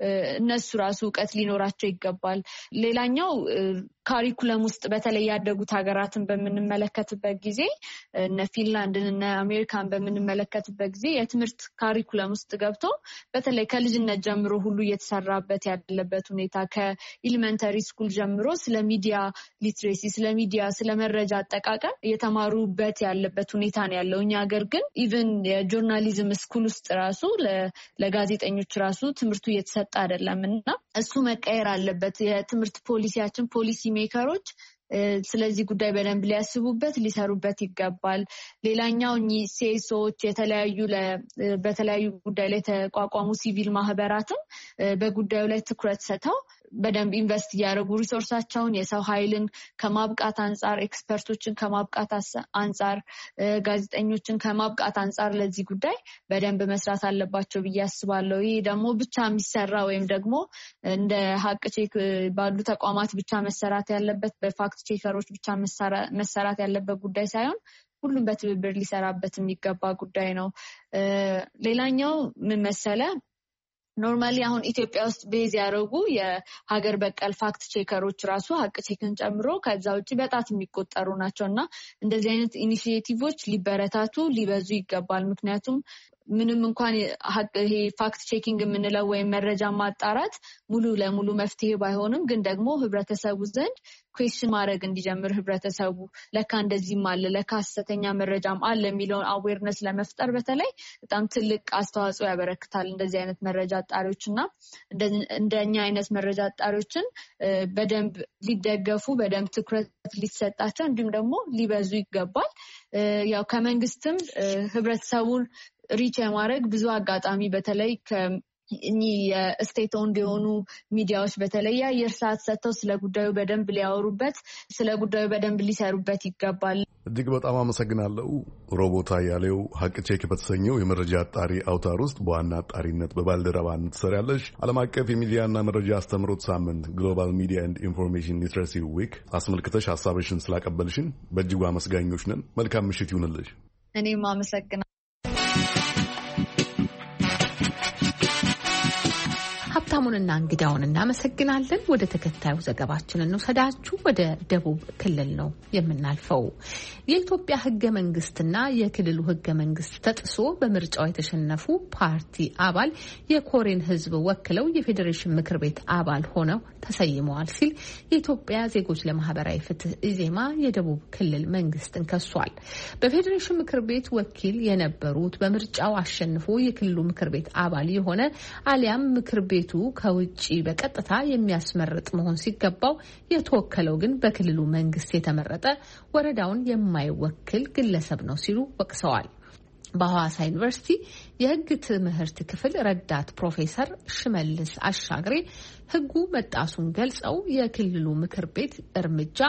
F: እነሱ ራሱ እውቀት ሊኖራቸው ይገባል። ሌላኛው ካሪኩለም ውስጥ በተለይ ያደጉት ሀገራትን በምንመለከትበት ጊዜ እነ ፊንላንድን እና አሜሪካን በምንመለከትበት ጊዜ የትምህርት ካሪኩለም ውስጥ ገብቶ በተለይ ከልጅነት ጀምሮ ሁሉ እየተሰራበት ያለበት ሁኔታ ከኤሌመንተሪ ስኩል ጀምሮ ስለ ሚዲያ ሊትሬሲ ስለ ሚዲያ ስለ መረጃ አጠቃቀም እየተማሩበት ያለበት ሁኔታ ነው ያለው። እኛ ሀገር ግን ኢቭን የጆርናሊዝም ስኩል ውስጥ ራሱ ለጋዜጠኞች ራሱ ትምህርቱ እየተሰጠ አይደለም እና እሱ መቀየር አለበት። የትምህርት ፖሊሲያችን ፖሊሲ ሜከሮች ስለዚህ ጉዳይ በደንብ ሊያስቡበት ሊሰሩበት ይገባል። ሌላኛው እኚህ ሴሶች የተለያዩ በተለያዩ ጉዳይ ላይ ተቋቋሙ ሲቪል ማህበራትም በጉዳዩ ላይ ትኩረት ሰጥተው በደንብ ኢንቨስት እያደረጉ ሪሶርሳቸውን የሰው ኃይልን ከማብቃት አንጻር ኤክስፐርቶችን ከማብቃት አንጻር ጋዜጠኞችን ከማብቃት አንጻር ለዚህ ጉዳይ በደንብ መስራት አለባቸው ብዬ አስባለሁ። ይህ ደግሞ ብቻ የሚሰራ ወይም ደግሞ እንደ ሀቅ ቼክ ባሉ ተቋማት ብቻ መሰራት ያለበት በፋክት ቼከሮች ብቻ መሰራት ያለበት ጉዳይ ሳይሆን ሁሉም በትብብር ሊሰራበት የሚገባ ጉዳይ ነው። ሌላኛው ምን መሰለ ኖርማሊ አሁን ኢትዮጵያ ውስጥ ቤዝ ያደረጉ የሀገር በቀል ፋክት ቼከሮች ራሱ ሀቅ ቼክን ጨምሮ ከዛ ውጭ በጣት የሚቆጠሩ ናቸውና እንደዚህ አይነት ኢኒሺዬቲቮች ሊበረታቱ ሊበዙ ይገባል። ምክንያቱም ምንም እንኳን ይሄ ፋክት ቼኪንግ የምንለው ወይም መረጃ ማጣራት ሙሉ ለሙሉ መፍትሄ ባይሆንም ግን ደግሞ ህብረተሰቡ ዘንድ ኩዌስችን ማድረግ እንዲጀምር ህብረተሰቡ ለካ እንደዚህም አለ ለካ ሐሰተኛ መረጃም አለ የሚለውን አዌርነስ ለመፍጠር በተለይ በጣም ትልቅ አስተዋጽኦ ያበረክታል። እንደዚህ አይነት መረጃ አጣሪዎችና እንደኛ አይነት መረጃ አጣሪዎችን በደንብ ሊደገፉ በደንብ ትኩረት ሊሰጣቸው እንዲሁም ደግሞ ሊበዙ ይገባል። ያው ከመንግስትም ህብረተሰቡን ሪች የማድረግ ብዙ አጋጣሚ በተለይ እኚ የስቴት ኦንድ የሆኑ ሚዲያዎች በተለይ የአየር ሰዓት ሰጥተው ስለ ጉዳዩ በደንብ ሊያወሩበት፣ ስለ ጉዳዩ በደንብ ሊሰሩበት ይገባል።
G: እጅግ በጣም አመሰግናለሁ። ሮቦት አያሌው ሀቅ ቼክ በተሰኘው የመረጃ አጣሪ አውታር ውስጥ በዋና አጣሪነት በባልደረባነት ትሰሪያለሽ። ዓለም አቀፍ የሚዲያና መረጃ አስተምህሮት ሳምንት ግሎባል ሚዲያ ኤንድ ኢንፎርሜሽን ሊትረሲ ዊክ አስመልክተሽ ሀሳብሽን ስላቀበልሽን በእጅጉ አመስጋኞች ነን። መልካም ምሽት ይሁንልሽ።
F: እኔም አመሰግናለሁ።
A: ሀብታሙንና እንግዳውን እናመሰግናለን። ወደ ተከታዩ ዘገባችን እንውሰዳችሁ። ወደ ደቡብ ክልል ነው የምናልፈው። የኢትዮጵያ ሕገ መንግስትና የክልሉ ሕገ መንግስት ተጥሶ በምርጫው የተሸነፉ ፓርቲ አባል የኮሬን ሕዝብ ወክለው የፌዴሬሽን ምክር ቤት አባል ሆነው ተሰይመዋል ሲል የኢትዮጵያ ዜጎች ለማህበራዊ ፍትህ ኢዜማ የደቡብ ክልል መንግስትን ከሷል። በፌዴሬሽን ምክር ቤት ወኪል የነበሩት በምርጫው አሸንፎ የክልሉ ምክር ቤት አባል የሆነ አሊያም ምክር ቤቱ ከውጪ በቀጥታ የሚያስመርጥ መሆን ሲገባው የተወከለው ግን በክልሉ መንግስት የተመረጠ ወረዳውን የማይወክል ግለሰብ ነው ሲሉ ወቅሰዋል። በሐዋሳ ዩኒቨርሲቲ የህግ ትምህርት ክፍል ረዳት ፕሮፌሰር ሽመልስ አሻግሬ ህጉ መጣሱን ገልጸው የክልሉ ምክር ቤት እርምጃ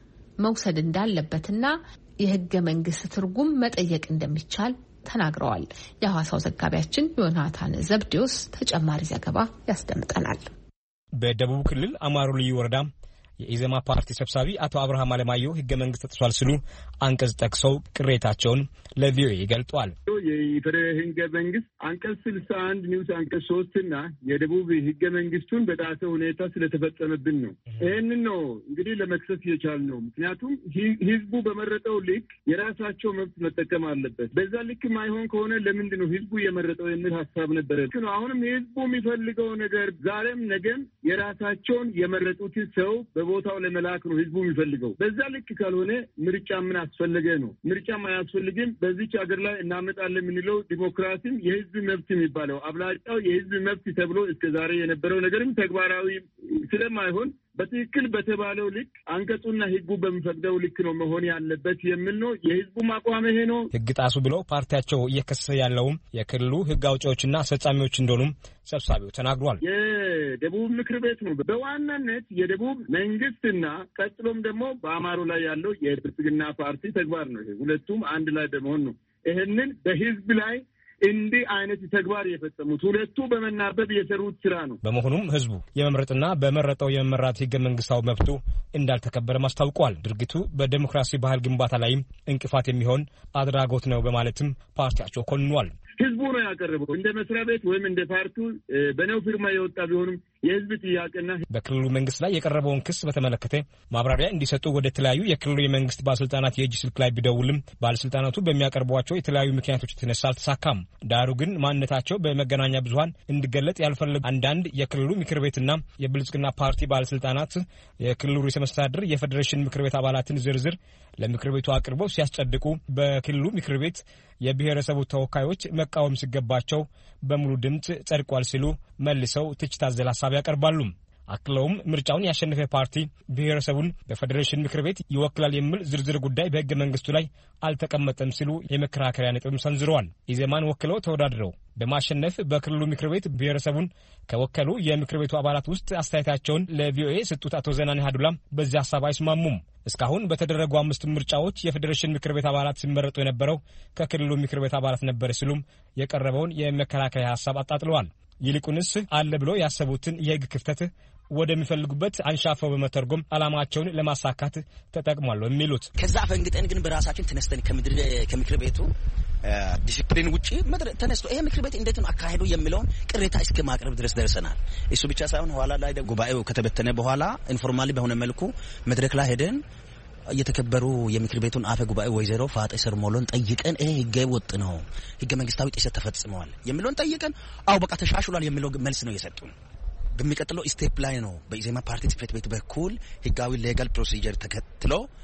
A: መውሰድ እንዳለበትና የህገ መንግስት ትርጉም መጠየቅ እንደሚቻል ተናግረዋል። የሐዋሳው ዘጋቢያችን ዮናታን ዘብዴዎስ ተጨማሪ ዘገባ ያስደምጠናል።
H: በደቡብ ክልል አማሮ ልዩ ወረዳ የኢዜማ ፓርቲ ሰብሳቢ አቶ አብርሃም አለማየሁ ህገ መንግስት ተጥሷል ሲሉ አንቀጽ ጠቅሰው ቅሬታቸውን ለቪኦኤ ገልጧል።
I: የፌዴራል ህገ መንግስት አንቀጽ ስልሳ አንድ ኒውስ አንቀጽ ሶስት እና የደቡብ ህገ መንግስቱን በጣሰ ሁኔታ ስለተፈጸመብን ነው። ይህንን ነው እንግዲህ ለመክሰስ የቻልነው። ምክንያቱም ህዝቡ በመረጠው ልክ የራሳቸው መብት መጠቀም አለበት። በዛ ልክ ማይሆን ከሆነ ለምንድን ነው ህዝቡ የመረጠው የሚል ሀሳብ ነበረ። አሁንም ህዝቡ የሚፈልገው ነገር ዛሬም ነገም የራሳቸውን የመረጡትን ሰው በቦታው ለመላክ ነው ህዝቡ የሚፈልገው። በዛ ልክ ካልሆነ ምርጫ ምን አስፈለገ ነው? ምርጫም አያስፈልግም። በዚች ሀገር ላይ እናመጣለን የምንለው ዲሞክራሲም የህዝብ መብት የሚባለው አብላጫው የህዝብ መብት ተብሎ እስከዛሬ የነበረው ነገርም ተግባራዊ ስለማይሆን በትክክል በተባለው ልክ አንቀጹና ህጉ በሚፈቅደው ልክ ነው መሆን ያለበት የሚል ነው የህዝቡ አቋም። ይሄ ነው
H: ህግ ጣሱ ብለው ፓርቲያቸው እየከሰሰ ያለውም የክልሉ ህግ አውጪዎችና አስፈጻሚዎች እንደሆኑም ሰብሳቢው ተናግሯል።
I: የደቡብ ምክር ቤት ነው በዋናነት የደቡብ መንግስትና ቀጥሎም ደግሞ በአማሮ ላይ ያለው የብልጽግና ፓርቲ ተግባር ነው። ሁለቱም አንድ ላይ በመሆን ነው ይሄንን በህዝብ ላይ እንዲህ አይነት ተግባር የፈጸሙት ሁለቱ በመናበብ የሰሩት ስራ ነው።
H: በመሆኑም ህዝቡ የመምረጥና በመረጠው የመመራት ህገ መንግስታዊ መብቱ እንዳልተከበረም አስታውቋል። ድርጊቱ በዲሞክራሲ ባህል ግንባታ ላይም እንቅፋት የሚሆን አድራጎት ነው በማለትም ፓርቲያቸው ኮንኗል።
I: ህዝቡ ነው ያቀረበው። እንደ መስሪያ ቤት ወይም እንደ ፓርቲው በነው ፊርማ የወጣ ቢሆንም የህዝብ ጥያቄና
H: በክልሉ መንግስት ላይ የቀረበውን ክስ በተመለከተ ማብራሪያ እንዲሰጡ ወደ ተለያዩ የክልሉ የመንግስት ባለስልጣናት የእጅ ስልክ ላይ ቢደውልም ባለስልጣናቱ በሚያቀርቧቸው የተለያዩ ምክንያቶች የተነሳ አልተሳካም። ዳሩ ግን ማንነታቸው በመገናኛ ብዙኃን እንዲገለጥ ያልፈለጉ አንዳንድ የክልሉ ምክር ቤትና የብልጽግና ፓርቲ ባለስልጣናት የክልሉ ርዕሰ መስተዳድር የፌዴሬሽን ምክር ቤት አባላትን ዝርዝር ለምክር ቤቱ አቅርበው ሲያስጸድቁ በክልሉ ምክር ቤት የብሔረሰቡ ተወካዮች መቃወም ሲገባቸው በሙሉ ድምፅ ጸድቋል ሲሉ መልሰው ትችት አዘል ሀሳብ ያቀርባሉ። አክለውም ምርጫውን ያሸነፈ ፓርቲ ብሔረሰቡን በፌዴሬሽን ምክር ቤት ይወክላል የሚል ዝርዝር ጉዳይ በህገ መንግስቱ ላይ አልተቀመጠም ሲሉ የመከራከሪያ ነጥብም ሰንዝረዋል። ኢዜማን ወክለው ተወዳድረው በማሸነፍ በክልሉ ምክር ቤት ብሔረሰቡን ከወከሉ የምክር ቤቱ አባላት ውስጥ አስተያየታቸውን ለቪኦኤ ሰጡት አቶ ዘናኔ ሀዱላም በዚህ ሀሳብ አይስማሙም። እስካሁን በተደረጉ አምስት ምርጫዎች የፌዴሬሽን ምክር ቤት አባላት ሲመረጡ የነበረው ከክልሉ ምክር ቤት አባላት ነበር ሲሉም የቀረበውን የመከራከሪያ ሀሳብ አጣጥለዋል። ይልቁንስ አለ ብሎ ያሰቡትን የህግ ክፍተት ወደሚፈልጉበት አንሻፈው በመተርጎም አላማቸውን ለማሳካት ተጠቅሟል የሚሉት
J: ከዛ ፈንግጠን ግን በራሳችን ተነስተን ከምድር ከምክር ቤቱ ዲሲፕሊን ውጪ ተነስቶ ይሄ ምክር ቤት እንዴት ነው አካሄዱ የሚለውን ቅሬታ እስከ ማቅረብ ድረስ ደርሰናል። እሱ ብቻ ሳይሆን ኋላ ላይ ጉባኤው ከተበተነ በኋላ ኢንፎርማሊ በሆነ መልኩ መድረክ ላይ ሄደን የተከበሩ የምክር ቤቱን አፈ ጉባኤ ወይዘሮ ፋጤ ሰርሞሎን ጠይቀን ይሄ ህገ ወጥ ነው፣ ህገ መንግስታዊ ጥሰት ተፈጽመዋል የሚለውን ጠይቀን አው በቃ ተሻሽሏል የሚለው መልስ ነው የሰጡን። በሚቀጥለው ስቴፕ ላይ ነው በኢዜማ ፓርቲ ጽሕፈት ቤት በኩል ህጋዊ ሌጋል ፕሮሲጀር ተከትሎ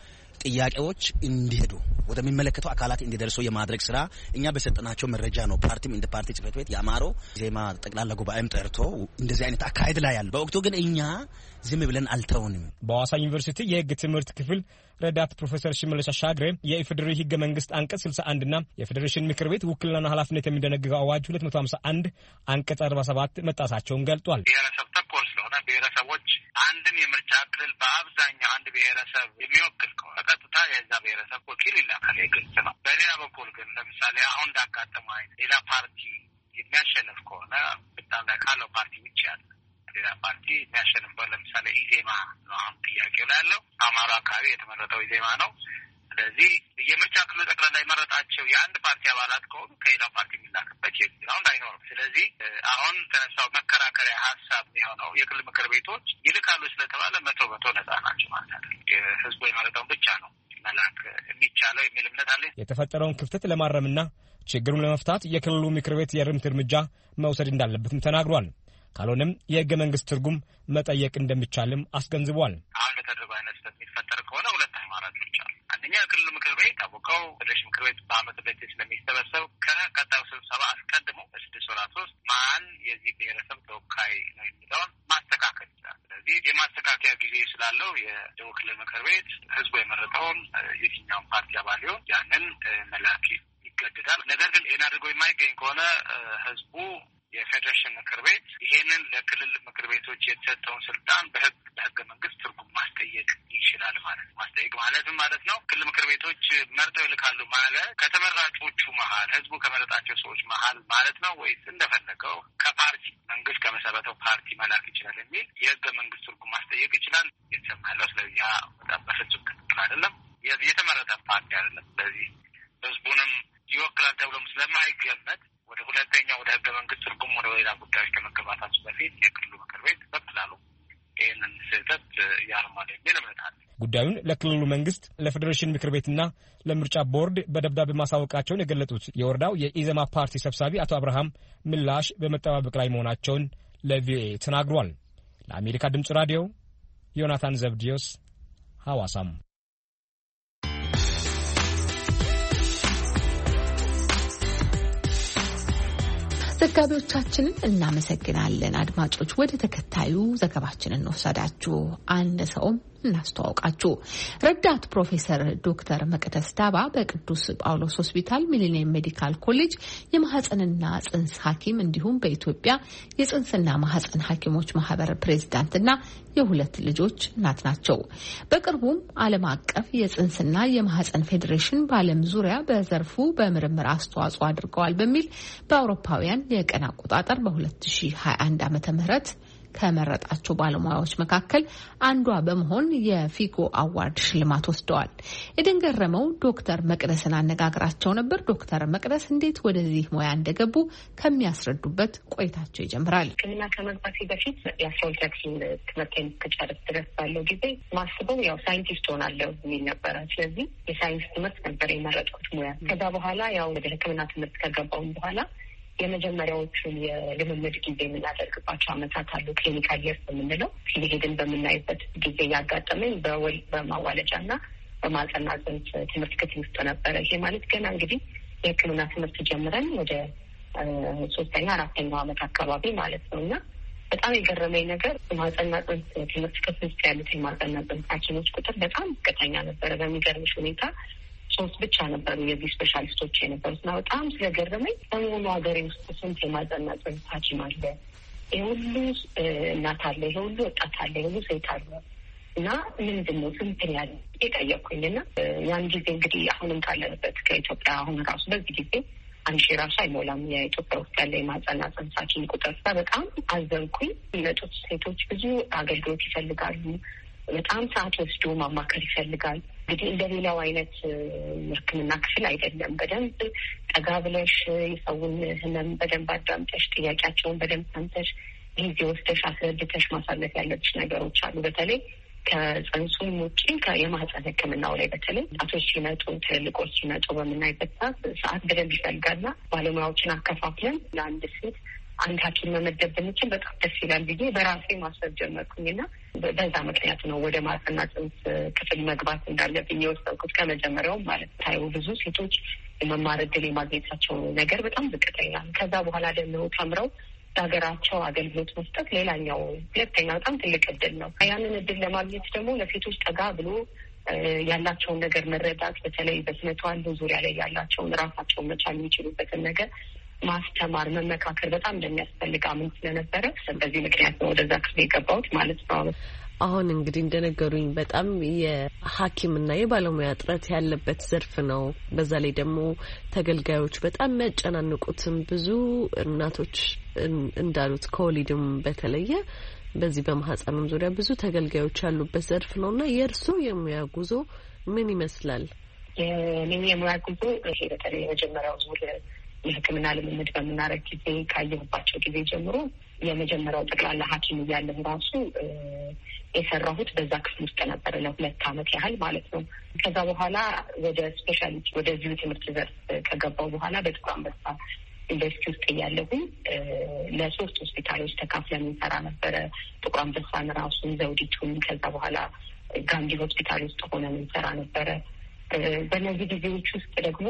J: ጥያቄዎች እንዲሄዱ ወደሚመለከተው አካላት እንዲደርሱ የማድረግ ስራ እኛ በሰጠናቸው መረጃ ነው። ፓርቲም እንደ ፓርቲ ጽሕፈት ቤት ያማሮ ዜማ ጠቅላላ ጉባኤም ጠርቶ እንደዚህ አይነት አካሄድ ላይ ያለ በወቅቱ ግን እኛ ዝም ብለን አልተውንም።
H: በሐዋሳ ዩኒቨርሲቲ የሕግ ትምህርት ክፍል ረዳት ፕሮፌሰር ሽመልስ አሻግሬ የኢፌዴሪ ሕገ መንግስት አንቀጽ ስልሳ አንድ እና የፌዴሬሽን ምክር ቤት ውክልናና ኃላፊነት የሚደነግገው አዋጅ ሁለት መቶ ሃምሳ አንድ አንቀጽ አርባ ሰባት መጣሳቸውን ገልጧል።
K: ብሔረሰብ ተኮር ስለሆነ ብሔረሰቦች አንድን የምርጫ ክልል በአብዛኛው አንድ ብሔረሰብ የሚወክል ከሆነ ቀጥታ የዛ ብሔረሰብ ወኪል ይላካል። ግልጽ ነው። በሌላ በኩል ግን ለምሳሌ አሁን እንዳጋጠመው አይነት ሌላ ፓርቲ የሚያሸንፍ ከሆነ ስልጣን ላይ ካለው ፓርቲ ውጭ ያለ ሌላ ፓርቲ የሚያሸንፈው ለምሳሌ ኢዜማ ነው። አሁን ጥያቄው ላይ ያለው አማራ አካባቢ የተመረጠው ኢዜማ ነው። ስለዚህ የምርጫ ክልል ጠቅላላ የመረጣቸው የአንድ ፓርቲ አባላት ከሆኑ ከሌላው ፓርቲ የሚላክበት ችግር ነው እንዳይኖርም። ስለዚህ አሁን ተነሳው መከራከሪያ ሀሳብ የሆነው የክልል ምክር ቤቶች ይልካሉ ስለተባለ መቶ መቶ ነጻ ናቸው ማለት አይደለም። የህዝቡ የመረጠውን ብቻ ነው መላክ የሚቻለው የሚል እምነት አለ።
H: የተፈጠረውን ክፍተት ለማረምና ችግሩን ለመፍታት የክልሉ ምክር ቤት የእርምት እርምጃ መውሰድ እንዳለበትም ተናግሯል። ካልሆነም የህገ መንግስት ትርጉም መጠየቅ እንደሚቻልም አስገንዝቧል።
K: አሁን በተደረገው አይነት ስህተት የሚፈጠር ከሆነ ሁለት አማራጮች አሉ። አንደኛ የክልሉ ምክር ቤት ታወቀው ፌዴሬሽን ምክር ቤት በአመት ሁለቴ ስለሚሰበሰብ ከቀጣዩ ስብሰባ አስቀድሞ በስድስት ወራት ውስጥ ማን የዚህ ብሔረሰብ ተወካይ ነው የሚለውን ማስተካከል ይችላል። ስለዚህ የማስተካከያ ጊዜ ስላለው የደቡብ ክልል ምክር ቤት ህዝቡ የመረጠውን የትኛውን ፓርቲ አባል ሊሆን ያንን መላክ ይገደዳል። ነገር ግን ይህን አድርጎ የማይገኝ ከሆነ ህዝቡ የፌዴሬሽን ምክር ቤት ይሄንን ለክልል ምክር ቤቶች የተሰጠውን ስልጣን በህግ በህገ መንግስት ትርጉም ማስጠየቅ ይችላል ማለት ነው። ማስጠየቅ ማለትም ማለት ነው ክልል ምክር ቤቶች መርጠው ይልካሉ ማለት ከተመራጮቹ መሀል ህዝቡ ከመረጣቸው ሰዎች መሀል ማለት ነው ወይስ እንደፈለገው ከፓርቲ መንግስት ከመሰረተው ፓርቲ መላክ ይችላል የሚል የህገ መንግስት ትርጉም ማስጠየቅ ይችላል የተሰማለው። ስለዚህ ያ በጣም በፍጹም ትክክል አይደለም። የተመረጠ ፓርቲ አይደለም። ስለዚህ ህዝቡንም ይወክላል ተብሎም ስለማይገመት ወደ ሁለተኛ ወደ ህገ መንግስት ትርጉም ወደ ሌላ ጉዳዮች ከመገባታቸው በፊት የክልሉ ምክር ቤት በፕላኑ ይህንን ስህተት ያርማል የሚል እምነት አለ።
H: ጉዳዩን ለክልሉ መንግስት፣ ለፌዴሬሽን ምክር ቤትና ለምርጫ ቦርድ በደብዳቤ ማሳወቃቸውን የገለጡት የወረዳው የኢዘማ ፓርቲ ሰብሳቢ አቶ አብርሃም ምላሽ በመጠባበቅ ላይ መሆናቸውን ለቪኦኤ ተናግሯል። ለአሜሪካ ድምጽ ራዲዮ ዮናታን ዘብዲዮስ ሐዋሳም።
A: ዘጋቢዎቻችንን እናመሰግናለን። አድማጮች ወደ ተከታዩ ዘገባችንን እንወስዳችሁ። አንድ ሰውም እናስተዋውቃችሁ። ረዳት ፕሮፌሰር ዶክተር መቅደስ ዳባ በቅዱስ ጳውሎስ ሆስፒታል ሚሊኒየም ሜዲካል ኮሌጅ የማህፀንና ጽንስ ሐኪም እንዲሁም በኢትዮጵያ የጽንስና ማህፀን ሐኪሞች ማህበር ፕሬዝዳንትና የሁለት ልጆች እናት ናቸው። በቅርቡም ዓለም አቀፍ የጽንስና የማህፀን ፌዴሬሽን በዓለም ዙሪያ በዘርፉ በምርምር አስተዋጽኦ አድርገዋል በሚል በአውሮፓውያን የቀን አቆጣጠር በሁለት ሺህ ሀያ አንድ ዓመተ ምህረት ከመረጣቸው ባለሙያዎች መካከል አንዷ በመሆን የፊጎ አዋርድ ሽልማት ወስደዋል። የደንገረመው ዶክተር መቅደስን አነጋግራቸው ነበር። ዶክተር መቅደስ እንዴት ወደዚህ ሙያ እንደገቡ ከሚያስረዱበት ቆይታቸው ይጀምራል።
L: ሕክምና ከመግባቴ በፊት የአስራ ሁለተኛ ክፍል ትምህርቴን እስክጨርስ ድረስ ባለው ጊዜ ማስበው ያው ሳይንቲስት ሆናለሁ የሚል ነበረ። ስለዚህ የሳይንስ ትምህርት ነበር የመረጥኩት ሙያ። ከዛ በኋላ ያው ወደ ሕክምና ትምህርት ከገባውን በኋላ የመጀመሪያዎቹን የልምምድ ጊዜ የምናደርግባቸው አመታት አሉ። ክሊኒካል ይርስ የምንለው ሄድን በምናይበት ጊዜ ያጋጠመኝ በወል በማዋለጃና በማህፀንና ጽንስ ትምህርት ክፍል ውስጥ ነበረ። ይሄ ማለት ገና እንግዲህ የህክምና ትምህርት ጀምረን ወደ ሶስተኛ አራተኛው አመት አካባቢ ማለት ነው። እና በጣም የገረመኝ ነገር ማህፀንና ጽንስ ትምህርት ክፍል ውስጥ ያሉት የማህፀንና ጽንስ ሐኪሞች ቁጥር በጣም ዝቅተኛ ነበረ። በሚገርምሽ ሁኔታ ሶስት ብቻ ነበሩ የዚህ ስፔሻሊስቶች የነበሩት እና በጣም ስለገረመኝ በሙሉ ሀገሬ ውስጥ ስንት የማህፀንና ጽንስ ሐኪም አለ? ይሄ ሁሉ እናት አለ፣ ይሄ ሁሉ ወጣት አለ፣ ይሄ ሁሉ ሴት አለ እና ምንድን ነው ስንት ያለ የጠየቅኩኝ እና ያን ጊዜ እንግዲህ አሁንም ካለንበት ከኢትዮጵያ አሁን ራሱ በዚህ ጊዜ አንድ ሺህ ራሱ አይሞላም የኢትዮጵያ ውስጥ ያለ የማህፀንና ጽንስ ሐኪም ቁጥር። በጣም አዘንኩኝ። የሚመጡት ሴቶች ብዙ አገልግሎት ይፈልጋሉ። በጣም ሰዓት ወስዶ ማማከር ይፈልጋል። እንግዲህ እንደ ሌላው አይነት ሕክምና ክፍል አይደለም። በደንብ ጠጋ ብለሽ የሰውን ህመም በደንብ አዳምጠሽ ጥያቄያቸውን በደንብ ሰምተሽ ጊዜ ወስደሽ አስረድተሽ ማሳለፍ ያለብሽ ነገሮች አሉ። በተለይ ከጽንሱም ውጪ የማህፀን ሕክምናው ላይ በተለይ ጣቶች ሲመጡ ትልልቆች ሲመጡ በምናይበት ሰዓት ሰዓት በደንብ ይፈልጋልና ባለሙያዎችን አከፋፍለን ለአንድ ሴት አንድ ሐኪም መመደብ ብንችል በጣም ደስ ይላል ብዬ በራሴ ማሰብ ጀመርኩኝና በዛ ምክንያት ነው ወደ ማህጸንና ጽንስ ክፍል መግባት እንዳለብኝ የወሰንኩት ከመጀመሪያውም ማለት ነው። ታዩ ብዙ ሴቶች የመማር ዕድል የማግኘታቸው ነገር በጣም ዝቅተኛ ነው። ከዛ በኋላ ደግሞ ተምረው ለሀገራቸው አገልግሎት መስጠት ሌላኛው ሁለተኛ በጣም ትልቅ ዕድል ነው። ያንን ዕድል ለማግኘት ደግሞ ለሴቶች ጠጋ ብሎ ያላቸውን ነገር መረዳት፣ በተለይ በስነ ተዋልዶ ዙሪያ ላይ ያላቸውን ራሳቸውን መቻል የሚችሉበትን ነገር ማስተማር፣ መመካከር በጣም እንደሚያስፈልግ አምን ስለነበረ በዚህ ምክንያት ነው ወደዛ ክፍል የገባሁት ማለት ነው።
D: አሁን እንግዲህ እንደነገሩኝ በጣም የሐኪምና የባለሙያ እጥረት ያለበት ዘርፍ ነው። በዛ ላይ ደግሞ ተገልጋዮች በጣም የሚያጨናንቁትም ብዙ እናቶች እንዳሉት ከወሊድም በተለየ በዚህ በማህፀኑም ዙሪያ ብዙ ተገልጋዮች ያሉበት ዘርፍ ነውና የእርስዎ የሙያ ጉዞ ምን ይመስላል?
L: የኔ የሙያ ጉዞ ይሄ በተለይ የመጀመሪያው ዙር የሕክምና ልምምድ በምናረግ ጊዜ ካየሁባቸው ጊዜ ጀምሮ የመጀመሪያው ጠቅላላ ሐኪም እያለሁ ራሱ የሰራሁት በዛ ክፍል ውስጥ ነበረ ለሁለት ዓመት ያህል ማለት ነው። ከዛ በኋላ ወደ ስፔሻሊቲ ወደዚሁ ትምህርት ዘርፍ ከገባው በኋላ በጥቁር አንበሳ ዩኒቨርሲቲ ውስጥ እያለሁኝ ለሶስት ሆስፒታሎች ተካፍለን እንሰራ ነበረ። ጥቁር አንበሳን ራሱን፣ ዘውዲቱን፣ ከዛ በኋላ ጋንዲ ሆስፒታል ውስጥ ሆነን እንሰራ ነበረ። በእነዚህ ጊዜዎች ውስጥ ደግሞ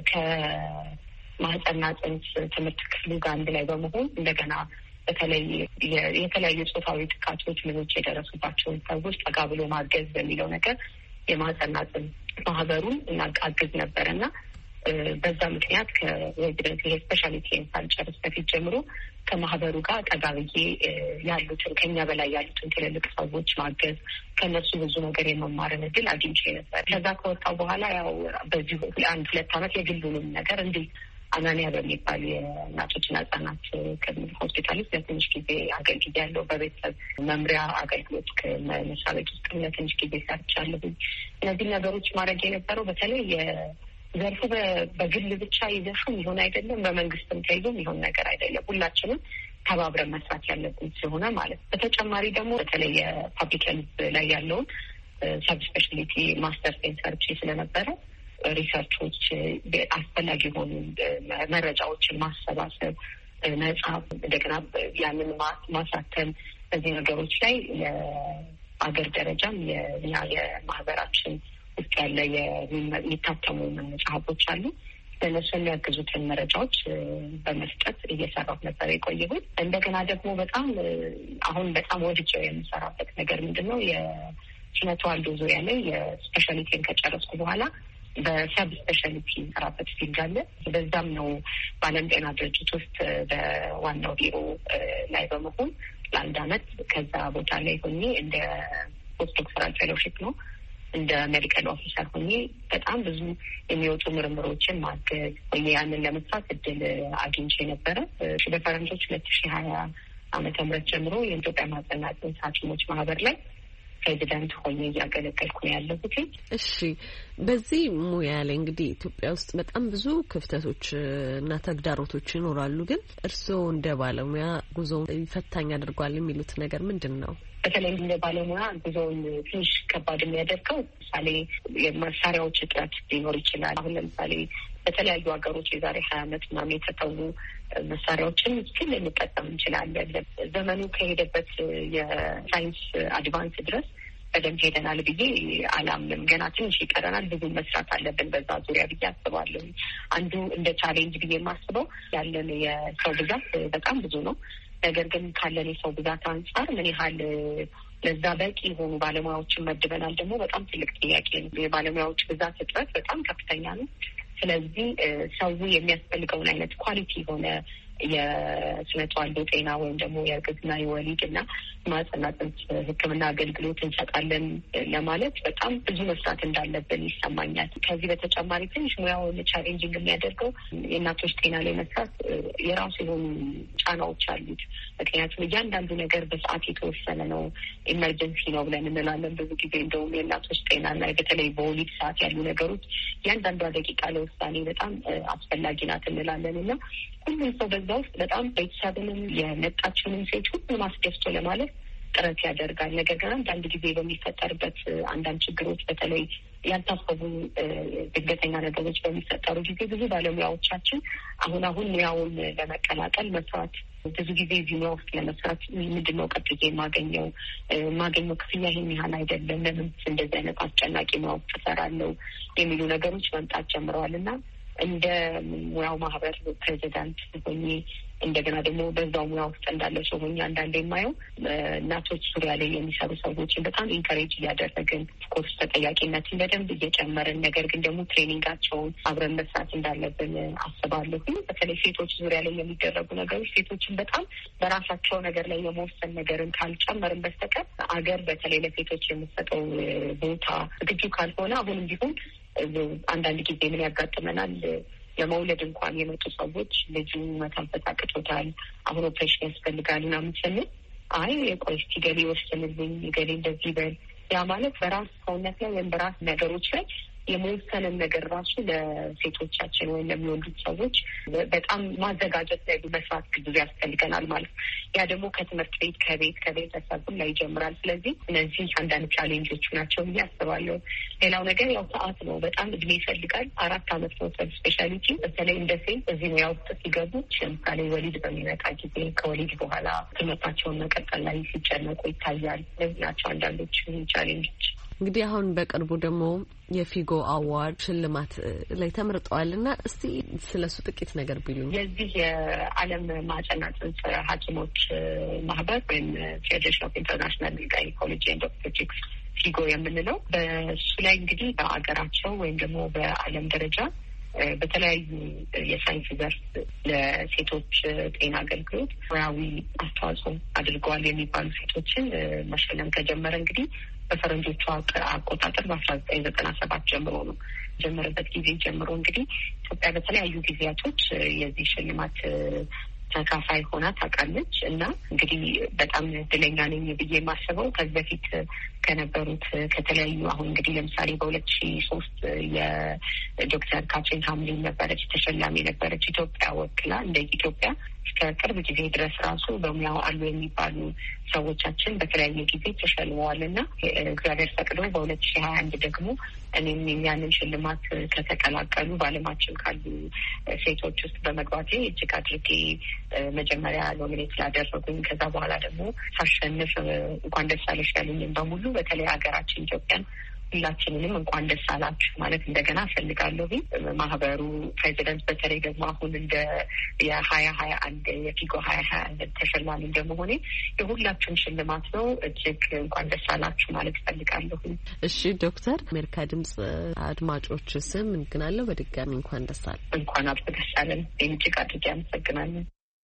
L: ከማህጸንና ጽንስ ትምህርት ክፍሉ ጋር አንድ ላይ በመሆን እንደገና በተለይ የተለያዩ ጾታዊ ጥቃቶች ምኖች የደረሱባቸውን ሰዎች ጠጋ ብሎ ማገዝ በሚለው ነገር የማህጸንና ጽንስ ማህበሩን እናግዝ ነበረ እና በዛ ምክንያት ከሬዚደንት ይሄ ስፔሻሊቲ ሳልጨርስ በፊት ጀምሮ ከማህበሩ ጋር ጠጋ ብዬ ያሉትን ከኛ በላይ ያሉትን ትልልቅ ሰዎች ማገዝ፣ ከነሱ ብዙ ነገር የመማርን እድል አግኝቼ ነበር። ከዛ ከወጣው በኋላ ያው በዚሁ አንድ ሁለት ዓመት የግሉንም ነገር እንዲህ አናንያ በሚባል የእናቶችና ህጻናት ሆስፒታል ውስጥ ለትንሽ ጊዜ አገልግያለሁ። በቤተሰብ መምሪያ አገልግሎት መስሪያ ቤት ውስጥ ለትንሽ ጊዜ ሰርቻለሁ። እነዚህ ነገሮች ማድረግ የነበረው በተለይ ዘርፉ በግል ብቻ ይዘፉ ይሆን አይደለም፣ በመንግስትም ተይዞ ይሆን ነገር አይደለም። ሁላችንም ተባብረን መስራት ያለብን ስለሆነ ማለት ነው። በተጨማሪ ደግሞ በተለይ የፓብሊክ ሄልዝ ላይ ያለውን ሰብ ስፔሻሊቲ ማስተር ሴንተር ስለነበረ ሪሰርቾች፣ አስፈላጊ የሆኑ መረጃዎችን ማሰባሰብ፣ መጽሐፍ፣ እንደገና ያንን ማሳተም፣ በዚህ ነገሮች ላይ የአገር ደረጃም የኛ የማህበራችን ውስጥ ያለ የሚታተሙ መጽሐፎች አሉ። ለነሱ የሚያግዙትን መረጃዎች በመስጠት እየሰራሁ ነበር የቆየሁት። እንደገና ደግሞ በጣም አሁን በጣም ወድጀው የምሰራበት ነገር ምንድን ነው? የስነ ተዋልዶ ዙሪያ ላይ የስፔሻሊቲን ከጨረስኩ በኋላ በሰብ ስፔሻሊቲ ሰራበት ፊልድ አለ። በዛም ነው በዓለም ጤና ድርጅት ውስጥ በዋናው ቢሮ ላይ በመሆን ለአንድ አመት ከዛ ቦታ ላይ ሆኜ እንደ ፖስት ዶክተራል ፌሎሺፕ ነው እንደ ሜዲካል ኦፊሰር ሆኜ በጣም ብዙ የሚወጡ ምርምሮችን ማገዝ ወይ ያንን ለመስራት እድል አግኝቼ ነበረ። በፈረንጆች ሁለት ሺህ ሀያ ዓመተ ምህረት ጀምሮ የኢትዮጵያ ማህጸንና ጽንስ ሐኪሞች ማህበር ላይ ፕሬዚዳንት ሆኜ እያገለገልኩ ነው ያለሁት። እሺ፣
D: በዚህ ሙያ ላይ እንግዲህ ኢትዮጵያ ውስጥ በጣም ብዙ ክፍተቶች እና ተግዳሮቶች ይኖራሉ። ግን እርስዎ እንደ ባለሙያ ጉዞ ፈታኝ አድርጓል የሚሉት ነገር ምንድን ነው?
L: በተለይ እንደ ባለሙያ ጉዞውን ትንሽ ከባድ የሚያደርገው ለምሳሌ የመሳሪያዎች እጥረት ሊኖር ይችላል። አሁን ለምሳሌ በተለያዩ ሀገሮች የዛሬ ሀያ አመት ምናምን የተተዉ መሳሪያዎችን ስል ልንጠቀም እንችላለን። ዘመኑ ከሄደበት የሳይንስ አድቫንስ ድረስ በደንብ ሄደናል ብዬ አላምንም። ገና ትንሽ ይቀረናል፣ ብዙ መስራት አለብን በዛ ዙሪያ ብዬ አስባለሁ። አንዱ እንደ ቻሌንጅ ብዬ የማስበው ያለን የሰው ብዛት በጣም ብዙ ነው። ነገር ግን ካለን የሰው ብዛት አንጻር ምን ያህል ለዛ በቂ የሆኑ ባለሙያዎችን መድበናል ደግሞ በጣም ትልቅ ጥያቄ ነው። የባለሙያዎች ብዛት እጥረት በጣም ከፍተኛ ነው። ስለዚህ ሰው የሚያስፈልገውን አይነት ኳሊቲ የሆነ የስነ ተዋልዶ ጤና ወይም ደግሞ የእርግዝና የወሊድ እና ማህጸንና ጽንስ ሕክምና አገልግሎት እንሰጣለን ለማለት በጣም ብዙ መስራት እንዳለብን ይሰማኛል። ከዚህ በተጨማሪ ትንሽ ሙያውን ቻሌንጂንግ የሚያደርገው የእናቶች ጤና ላይ መስራት የራሱ የሆኑ ጫናዎች አሉት። ምክንያቱም እያንዳንዱ ነገር በሰዓት የተወሰነ ነው። ኢመርጀንሲ ነው ብለን እንላለን ብዙ ጊዜ። እንደውም የእናቶች ጤና ላይ በተለይ በወሊድ ሰዓት ያሉ ነገሮች እያንዳንዷ ደቂቃ ለውሳኔ በጣም አስፈላጊ ናት እንላለን እና ሁሉም ሰው በዛ ውስጥ በጣም ቤተሰብንም የመጣችውንም ሴት ሁሉንም አስደስቶ ለማለት ጥረት ያደርጋል። ነገር ግን አንዳንድ ጊዜ በሚፈጠርበት አንዳንድ ችግሮች በተለይ ያልታሰቡ ድንገተኛ ነገሮች በሚፈጠሩ ጊዜ ብዙ ባለሙያዎቻችን አሁን አሁን ሙያውን ለመቀላቀል መስራት ብዙ ጊዜ እዚህ ሙያ ውስጥ ለመስራት ምንድነው ቀጥዬ የማገኘው የማገኘው ክፍያ ይሄን ያህል አይደለም፣ ለምን እንደዚህ አይነት አስጨናቂ ሙያ ውስጥ እሰራለሁ የሚሉ ነገሮች መምጣት ጀምረዋል እና እንደ ሙያው ማህበር ፕሬዚዳንት ሆኜ እንደገና ደግሞ በዛው ሙያ ውስጥ እንዳለ ሰው ሆኜ አንዳንዴ የማየው እናቶች ዙሪያ ላይ የሚሰሩ ሰዎችን በጣም ኢንከሬጅ እያደረግን ኮርስ ተጠያቂነትን በደንብ እየጨመርን ነገር ግን ደግሞ ትሬኒንጋቸውን አብረን መስራት እንዳለብን አስባለሁ። በተለይ ሴቶች ዙሪያ ላይ የሚደረጉ ነገሮች ሴቶችን በጣም በራሳቸው ነገር ላይ የመወሰን ነገርን ካልጨመርን በስተቀር አገር በተለይ ለሴቶች የምትሰጠው ቦታ ዝግጁ ካልሆነ አሁንም ቢሆን አንዳንድ ጊዜ ምን ያጋጥመናል? ለመውለድ እንኳን የመጡ ሰዎች ልጁ መተንፈስ አቅቶታል፣ አሁን ኦፕሬሽን ያስፈልጋል ምናምን ስንል አይ የቆይ እስኪ ገሌ ወስንልኝ ገሌ እንደዚህ በል። ያ ማለት በራስ ሰውነት ላይ ወይም በራስ ነገሮች ላይ የመወሰንን ነገር ራሱ ለሴቶቻችን ወይም ለሚወልዱት ሰዎች በጣም ማዘጋጀት ላይ መስራት ብዙ ያስፈልገናል ማለት ነው። ያ ደግሞ ከትምህርት ቤት ከቤት ከቤተሰብ ላይ ይጀምራል። ስለዚህ እነዚህ አንዳንድ ቻሌንጆች ናቸው ብዬ አስባለሁ። ሌላው ነገር ያው ሰዓት ነው። በጣም እድሜ ይፈልጋል። አራት አመት መውሰድ ስፔሻሊቲ በተለይ እንደ ሴት እዚህ ሙያ ውስጥ ሲገቡ ለምሳሌ ወሊድ በሚመጣ ጊዜ ከወሊድ በኋላ ትምህርታቸውን መቀጠል ላይ ሲጨነቁ ይታያል። እነዚህ ናቸው አንዳንዶች ቻሌንጆች።
D: እንግዲህ አሁን በቅርቡ ደግሞ የፊጎ አዋርድ ሽልማት ላይ ተመርጠዋል እና እስቲ ስለሱ ጥቂት ነገር ቢሉኝ።
L: የዚህ የዓለም ማህጸንና ጽንስ ሐኪሞች ማህበር ወይም ፌዴሬሽን ኦፍ ኢንተርናሽናል ጋይኒኮሎጂ ኤንድ ኦብስቴትሪክስ ፊጎ የምንለው በሱ ላይ እንግዲህ በአገራቸው ወይም ደግሞ በዓለም ደረጃ በተለያዩ የሳይንስ ዘርፍ ለሴቶች ጤና አገልግሎት ሙያዊ አስተዋጽኦ አድርገዋል የሚባሉ ሴቶችን መሸለም ከጀመረ እንግዲህ በፈረንጆቹ አቆጣጠር በአስራ ዘጠኝ ዘጠና ሰባት ጀምሮ ነው። ጀመረበት ጊዜ ጀምሮ እንግዲህ ኢትዮጵያ በተለያዩ ጊዜያቶች የዚህ ሽልማት ተካፋይ ሆና ታውቃለች እና እንግዲህ በጣም እድለኛ ነኝ ብዬ የማስበው ከዚህ በፊት ከነበሩት ከተለያዩ አሁን እንግዲህ ለምሳሌ በሁለት ሺ ሶስት የዶክተር ካትሪን ሃምሊን ነበረች ተሸላሚ ነበረች ኢትዮጵያ ወክላ እንደ ኢትዮጵያ እስከ ቅርብ ጊዜ ድረስ ራሱ በሙያው አሉ የሚባሉ ሰዎቻችን በተለያየ ጊዜ ተሸልመዋል እና እግዚአብሔር ፈቅዶ በሁለት ሺ ሀያ አንድ ደግሞ እኔም ያንን ሽልማት ከተቀላቀሉ በዓለማችን ካሉ ሴቶች ውስጥ በመግባቴ እጅግ አድርጌ መጀመሪያ ኖሚኔት ስላደረጉኝ ከዛ በኋላ ደግሞ ሳሸንፍ እንኳን ደስ አለሽ ያሉኝም በሙሉ በተለይ ሀገራችን ኢትዮጵያን ሁላችንንም እንኳን ደስ አላችሁ ማለት እንደገና እፈልጋለሁ። ማህበሩ ፕሬዚደንት በተለይ ደግሞ አሁን እንደ የሀያ ሀያ አንድ የፊጎ ሀያ ሀያ አንድ ተሸላሚ እንደመሆኔ የሁላችሁም ሽልማት ነው። እጅግ እንኳን ደስ አላችሁ ማለት እፈልጋለሁ።
D: እሺ ዶክተር አሜሪካ ድምጽ አድማጮች ስም እንግናለሁ በድጋሚ እንኳን ደስ አለ
L: እንኳን አብሮ ደስ አለን። እጅግ አድርጌ አመሰግናለሁ።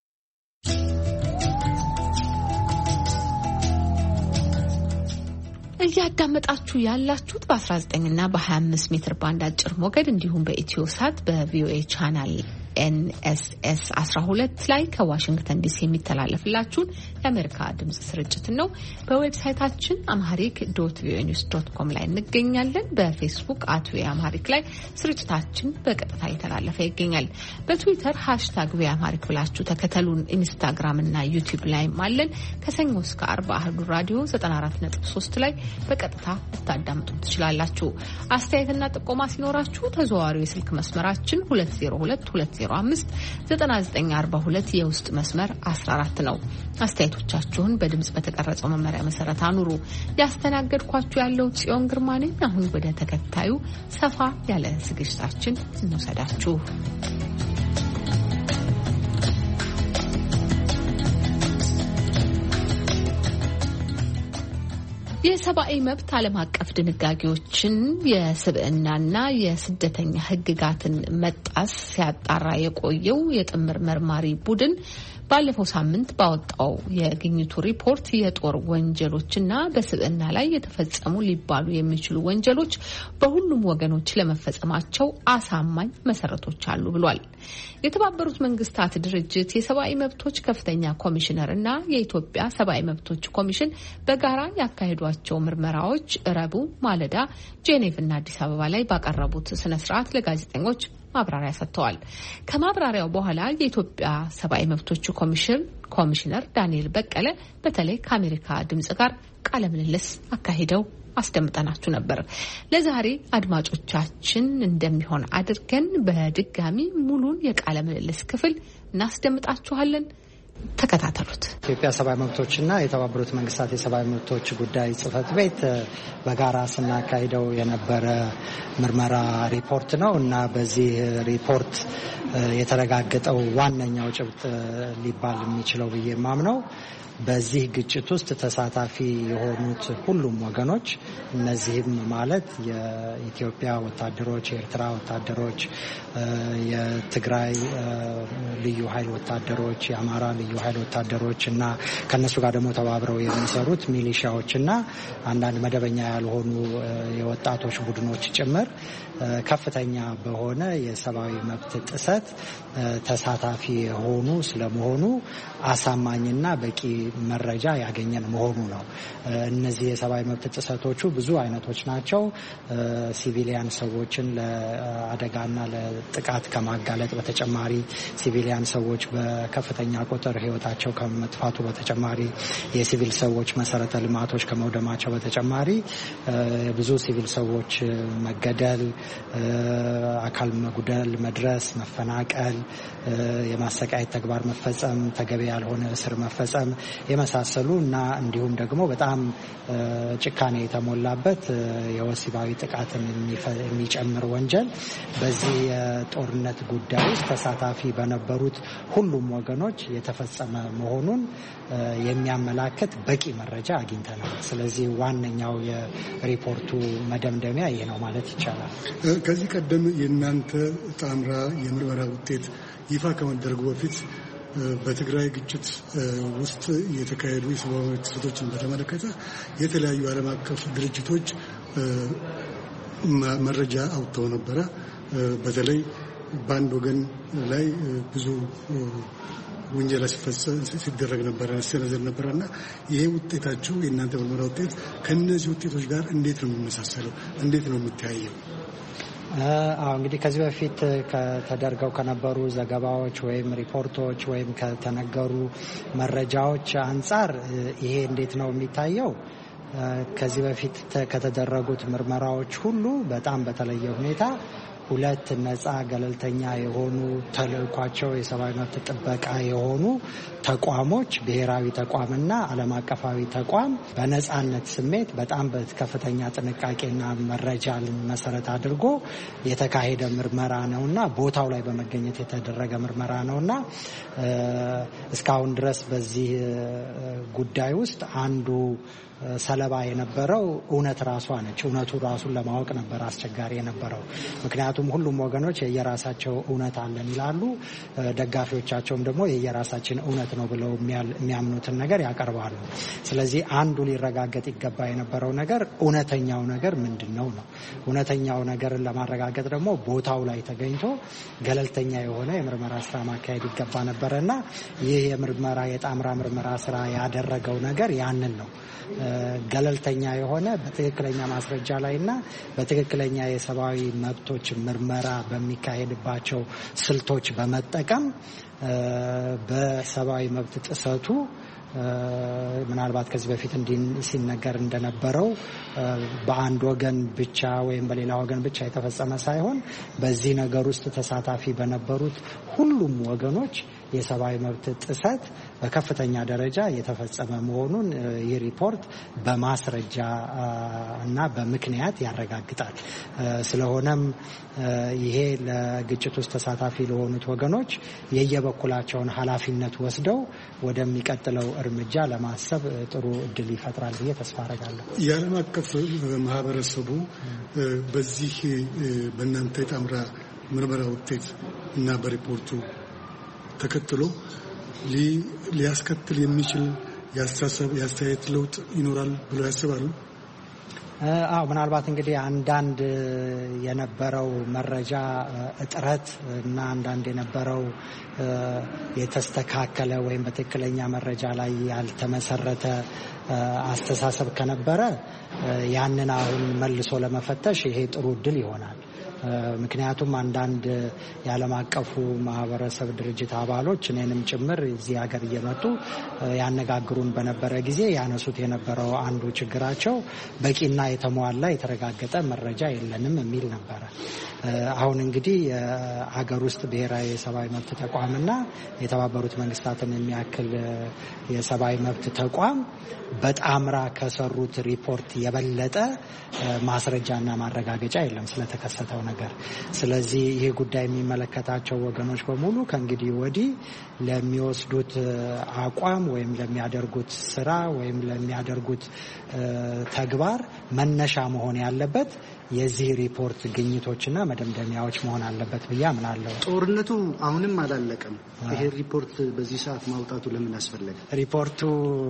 A: እያዳመጣችሁ ያላችሁት በአስራ ዘጠኝ እና በሀያ አምስት ሜትር ባንድ አጭር ሞገድ እንዲሁም በኢትዮ ሳት በቪኦኤ ቻናል ኤን ኤስ ኤስ አስራ ሁለት ላይ ከዋሽንግተን ዲሲ የሚተላለፍላችሁን የአሜሪካ ድምጽ ስርጭትን ነው። በዌብሳይታችን አምሃሪክ ዶት ቪኦኤ ኒውስ ዶት ኮም ላይ እንገኛለን። በፌስቡክ አት ቪኦኤ አምሃሪክ ላይ ስርጭታችን በቀጥታ እየተላለፈ ይገኛል። በትዊተር ሃሽታግ ቪኦኤ አምሃሪክ ብላችሁ ተከተሉን። ኢንስታግራም እና ዩቲዩብ ላይም አለን። ከሰኞ እስከ አርብ አህዱ ራዲዮ ዘጠና አራት ነጥብ ሶስት ላይ በቀጥታ ልታዳምጡ ትችላላችሁ። አስተያየትና ጥቆማ ሲኖራችሁ ተዘዋዋሪው የስልክ መስመራችን ሁለት ዜሮ ሁለት ሁለት ዜሮ አምስት ዘጠና ዘጠኝ አርባ ሁለት የውስጥ መስመር አስራ አራት ነው። አስተያየቶቻችሁን በድምጽ በተቀረጸው መመሪያ መሰረት አኑሩ። ያስተናገድኳችሁ ያለው ጽዮን ግርማ ነኝ። አሁን ወደ ተከታዩ ሰፋ ያለ ዝግጅታችን እንውሰዳችሁ። የሰብአዊ መብት ዓለም አቀፍ ድንጋጌዎችን የስብዕናና የስደተኛ ሕግጋትን መጣስ ሲያጣራ የቆየው የጥምር መርማሪ ቡድን ባለፈው ሳምንት ባወጣው የግኝቱ ሪፖርት የጦር ወንጀሎችና በስብዕና ላይ የተፈጸሙ ሊባሉ የሚችሉ ወንጀሎች በሁሉም ወገኖች ለመፈጸማቸው አሳማኝ መሰረቶች አሉ ብሏል። የተባበሩት መንግስታት ድርጅት የሰብአዊ መብቶች ከፍተኛ ኮሚሽነር እና የኢትዮጵያ ሰብአዊ መብቶች ኮሚሽን በጋራ ያካሄዷቸው ምርመራዎች ረቡዕ ማለዳ ጄኔቭና አዲስ አበባ ላይ ባቀረቡት ስነ ስርዓት ለጋዜጠኞች ማብራሪያ ሰጥተዋል። ከማብራሪያው በኋላ የኢትዮጵያ ሰብአዊ መብቶች ኮሚሽን ኮሚሽነር ዳንኤል በቀለ በተለይ ከአሜሪካ ድምጽ ጋር ቃለ ምልልስ አካሂደው አስደምጠናችሁ ነበር። ለዛሬ አድማጮቻችን እንደሚሆን አድርገን በድጋሚ ሙሉን የቃለ ምልልስ ክፍል እናስደምጣችኋለን። ተከታተሉት።
M: ኢትዮጵያ ሰብአዊ መብቶችና የተባበሩት መንግስታት የሰብአዊ መብቶች ጉዳይ ጽህፈት ቤት በጋራ ስናካሂደው የነበረ ምርመራ ሪፖርት ነው እና በዚህ ሪፖርት የተረጋገጠው ዋነኛው ጭብጥ ሊባል የሚችለው ብዬ የማምነው በዚህ ግጭት ውስጥ ተሳታፊ የሆኑት ሁሉም ወገኖች እነዚህም ማለት የኢትዮጵያ ወታደሮች፣ የኤርትራ ወታደሮች፣ የትግራይ ልዩ ኃይል ወታደሮች፣ የአማራ ልዩ ኃይል ወታደሮች እና ከነሱ ጋር ደግሞ ተባብረው የሚሰሩት ሚሊሻዎች እና አንዳንድ መደበኛ ያልሆኑ የወጣቶች ቡድኖች ጭምር ከፍተኛ በሆነ የሰብአዊ መብት ጥሰት ተሳታፊ የሆኑ ስለመሆኑ አሳማኝና በቂ መረጃ ያገኘን መሆኑ ነው። እነዚህ የሰብአዊ መብት ጥሰቶቹ ብዙ አይነቶች ናቸው። ሲቪሊያን ሰዎችን ለአደጋና ለጥቃት ከማጋለጥ በተጨማሪ ሲቪሊያን ሰዎች በከፍተኛ ቁጥር ህይወታቸው ከመጥፋቱ በተጨማሪ የሲቪል ሰዎች መሰረተ ልማቶች ከመውደማቸው በተጨማሪ ብዙ ሲቪል ሰዎች መገደል፣ አካል መጉደል መድረስ፣ መፈናቀል፣ የማሰቃየት ተግባር መፈጸም፣ ተገቢ ያልሆነ እስር መፈጸም የመሳሰሉ እና እንዲሁም ደግሞ በጣም ጭካኔ የተሞላበት የወሲባዊ ጥቃትን የሚጨምር ወንጀል በዚህ የጦርነት ጉዳይ ውስጥ ተሳታፊ በነበሩት ሁሉም ወገኖች የተፈጸመ መሆኑን የሚያመላክት በቂ መረጃ አግኝተናል። ስለዚህ ዋነኛው የሪፖርቱ መደምደሚያ ይሄ ነው ማለት ይቻላል።
N: ከዚህ ቀደም የእናንተ ጣምራ የምርመራ ውጤት ይፋ ከመደረጉ በፊት በትግራይ ግጭት ውስጥ የተካሄዱ የሰብአዊ መብት ጥሰቶችን በተመለከተ የተለያዩ ዓለም አቀፍ ድርጅቶች መረጃ አውጥተው ነበረ። በተለይ በአንድ ወገን ላይ ብዙ ወንጀል ሲደረግ ነበረ ሲነዘር ነበረና ይሄ ውጤታችሁ የእናንተ ምርመራ ውጤት ከነዚህ ውጤቶች ጋር እንዴት ነው የሚመሳሰለው? እንዴት ነው የሚታየው?
M: አዎ እንግዲህ ከዚህ በፊት ከተደርገው ከነበሩ ዘገባዎች ወይም ሪፖርቶች ወይም ከተነገሩ መረጃዎች አንጻር ይሄ እንዴት ነው የሚታየው? ከዚህ በፊት ከተደረጉት ምርመራዎች ሁሉ በጣም በተለየ ሁኔታ ሁለት ነጻ ገለልተኛ የሆኑ ተልእኳቸው የሰብአዊ መብት ጥበቃ የሆኑ ተቋሞች ብሔራዊ ተቋምና ዓለም አቀፋዊ ተቋም በነጻነት ስሜት በጣም በከፍተኛ ጥንቃቄና መረጃን መሰረት አድርጎ የተካሄደ ምርመራ ነውና ቦታው ላይ በመገኘት የተደረገ ምርመራ ነውና እስካሁን ድረስ በዚህ ጉዳይ ውስጥ አንዱ ሰለባ የነበረው እውነት ራሷ ነች። እውነቱ ራሱን ለማወቅ ነበር አስቸጋሪ የነበረው። ምክንያቱም ሁሉም ወገኖች የየራሳቸው እውነት አለን ይላሉ። ደጋፊዎቻቸውም ደግሞ የየራሳችን እውነት ነው ብለው የሚያምኑትን ነገር ያቀርባሉ። ስለዚህ አንዱ ሊረጋገጥ ይገባ የነበረው ነገር እውነተኛው ነገር ምንድን ነው ነው። እውነተኛው ነገርን ለማረጋገጥ ደግሞ ቦታው ላይ ተገኝቶ ገለልተኛ የሆነ የምርመራ ስራ ማካሄድ ይገባ ነበረና ይህ የምርመራ የጣምራ ምርመራ ስራ ያደረገው ነገር ያንን ነው። ገለልተኛ የሆነ በትክክለኛ ማስረጃ ላይና በትክክለኛ የሰብአዊ መብቶች ምርመራ በሚካሄድባቸው ስልቶች በመጠቀም በሰብአዊ መብት ጥሰቱ ምናልባት ከዚህ በፊት ሲነገር እንደነበረው በአንድ ወገን ብቻ ወይም በሌላ ወገን ብቻ የተፈጸመ ሳይሆን በዚህ ነገር ውስጥ ተሳታፊ በነበሩት ሁሉም ወገኖች የሰብአዊ መብት ጥሰት በከፍተኛ ደረጃ የተፈጸመ መሆኑን ይህ ሪፖርት በማስረጃ እና በምክንያት ያረጋግጣል። ስለሆነም ይሄ ለግጭት ውስጥ ተሳታፊ ለሆኑት ወገኖች የየበኩላቸውን ኃላፊነት ወስደው ወደሚቀጥለው እርምጃ ለማሰብ ጥሩ እድል ይፈጥራል ብዬ ተስፋ አደርጋለሁ።
N: የዓለም አቀፍ ማህበረሰቡ በዚህ በእናንተ የጣምራ ምርመራ ውጤት እና በሪፖርቱ ተከትሎ ሊያስከትል የሚችል የአስተያየት ለውጥ ይኖራል ብለው ያስባሉ?
M: አዎ ምናልባት እንግዲህ አንዳንድ የነበረው መረጃ እጥረት እና አንዳንድ የነበረው የተስተካከለ ወይም በትክክለኛ መረጃ ላይ ያልተመሰረተ አስተሳሰብ ከነበረ ያንን አሁን መልሶ ለመፈተሽ ይሄ ጥሩ እድል ይሆናል። ምክንያቱም አንዳንድ የዓለም አቀፉ ማህበረሰብ ድርጅት አባሎች እኔንም ጭምር እዚህ ሀገር እየመጡ ያነጋግሩን በነበረ ጊዜ ያነሱት የነበረው አንዱ ችግራቸው በቂና የተሟላ የተረጋገጠ መረጃ የለንም የሚል ነበረ። አሁን እንግዲህ የሀገር ውስጥ ብሔራዊ የሰብአዊ መብት ተቋምና የተባበሩት መንግስታትን የሚያክል የሰብአዊ መብት ተቋም በጣምራ ከሰሩት ሪፖርት የበለጠ ማስረጃና ማረጋገጫ የለም ስለተከሰተው ነገር። ስለዚህ ይህ ጉዳይ የሚመለከታቸው ወገኖች በሙሉ ከእንግዲህ ወዲህ ለሚወስዱት አቋም ወይም ለሚያደርጉት ስራ ወይም ለሚያደርጉት ተግባር መነሻ መሆን ያለበት የዚህ ሪፖርት ግኝቶችና መደምደሚያዎች መሆን አለበት ብዬ አምናለሁ።
O: ጦርነቱ አሁንም አላለቀም። ይሄ ሪፖርት በዚህ ሰዓት ማውጣቱ ለምን አስፈለገ?
M: ሪፖርቱ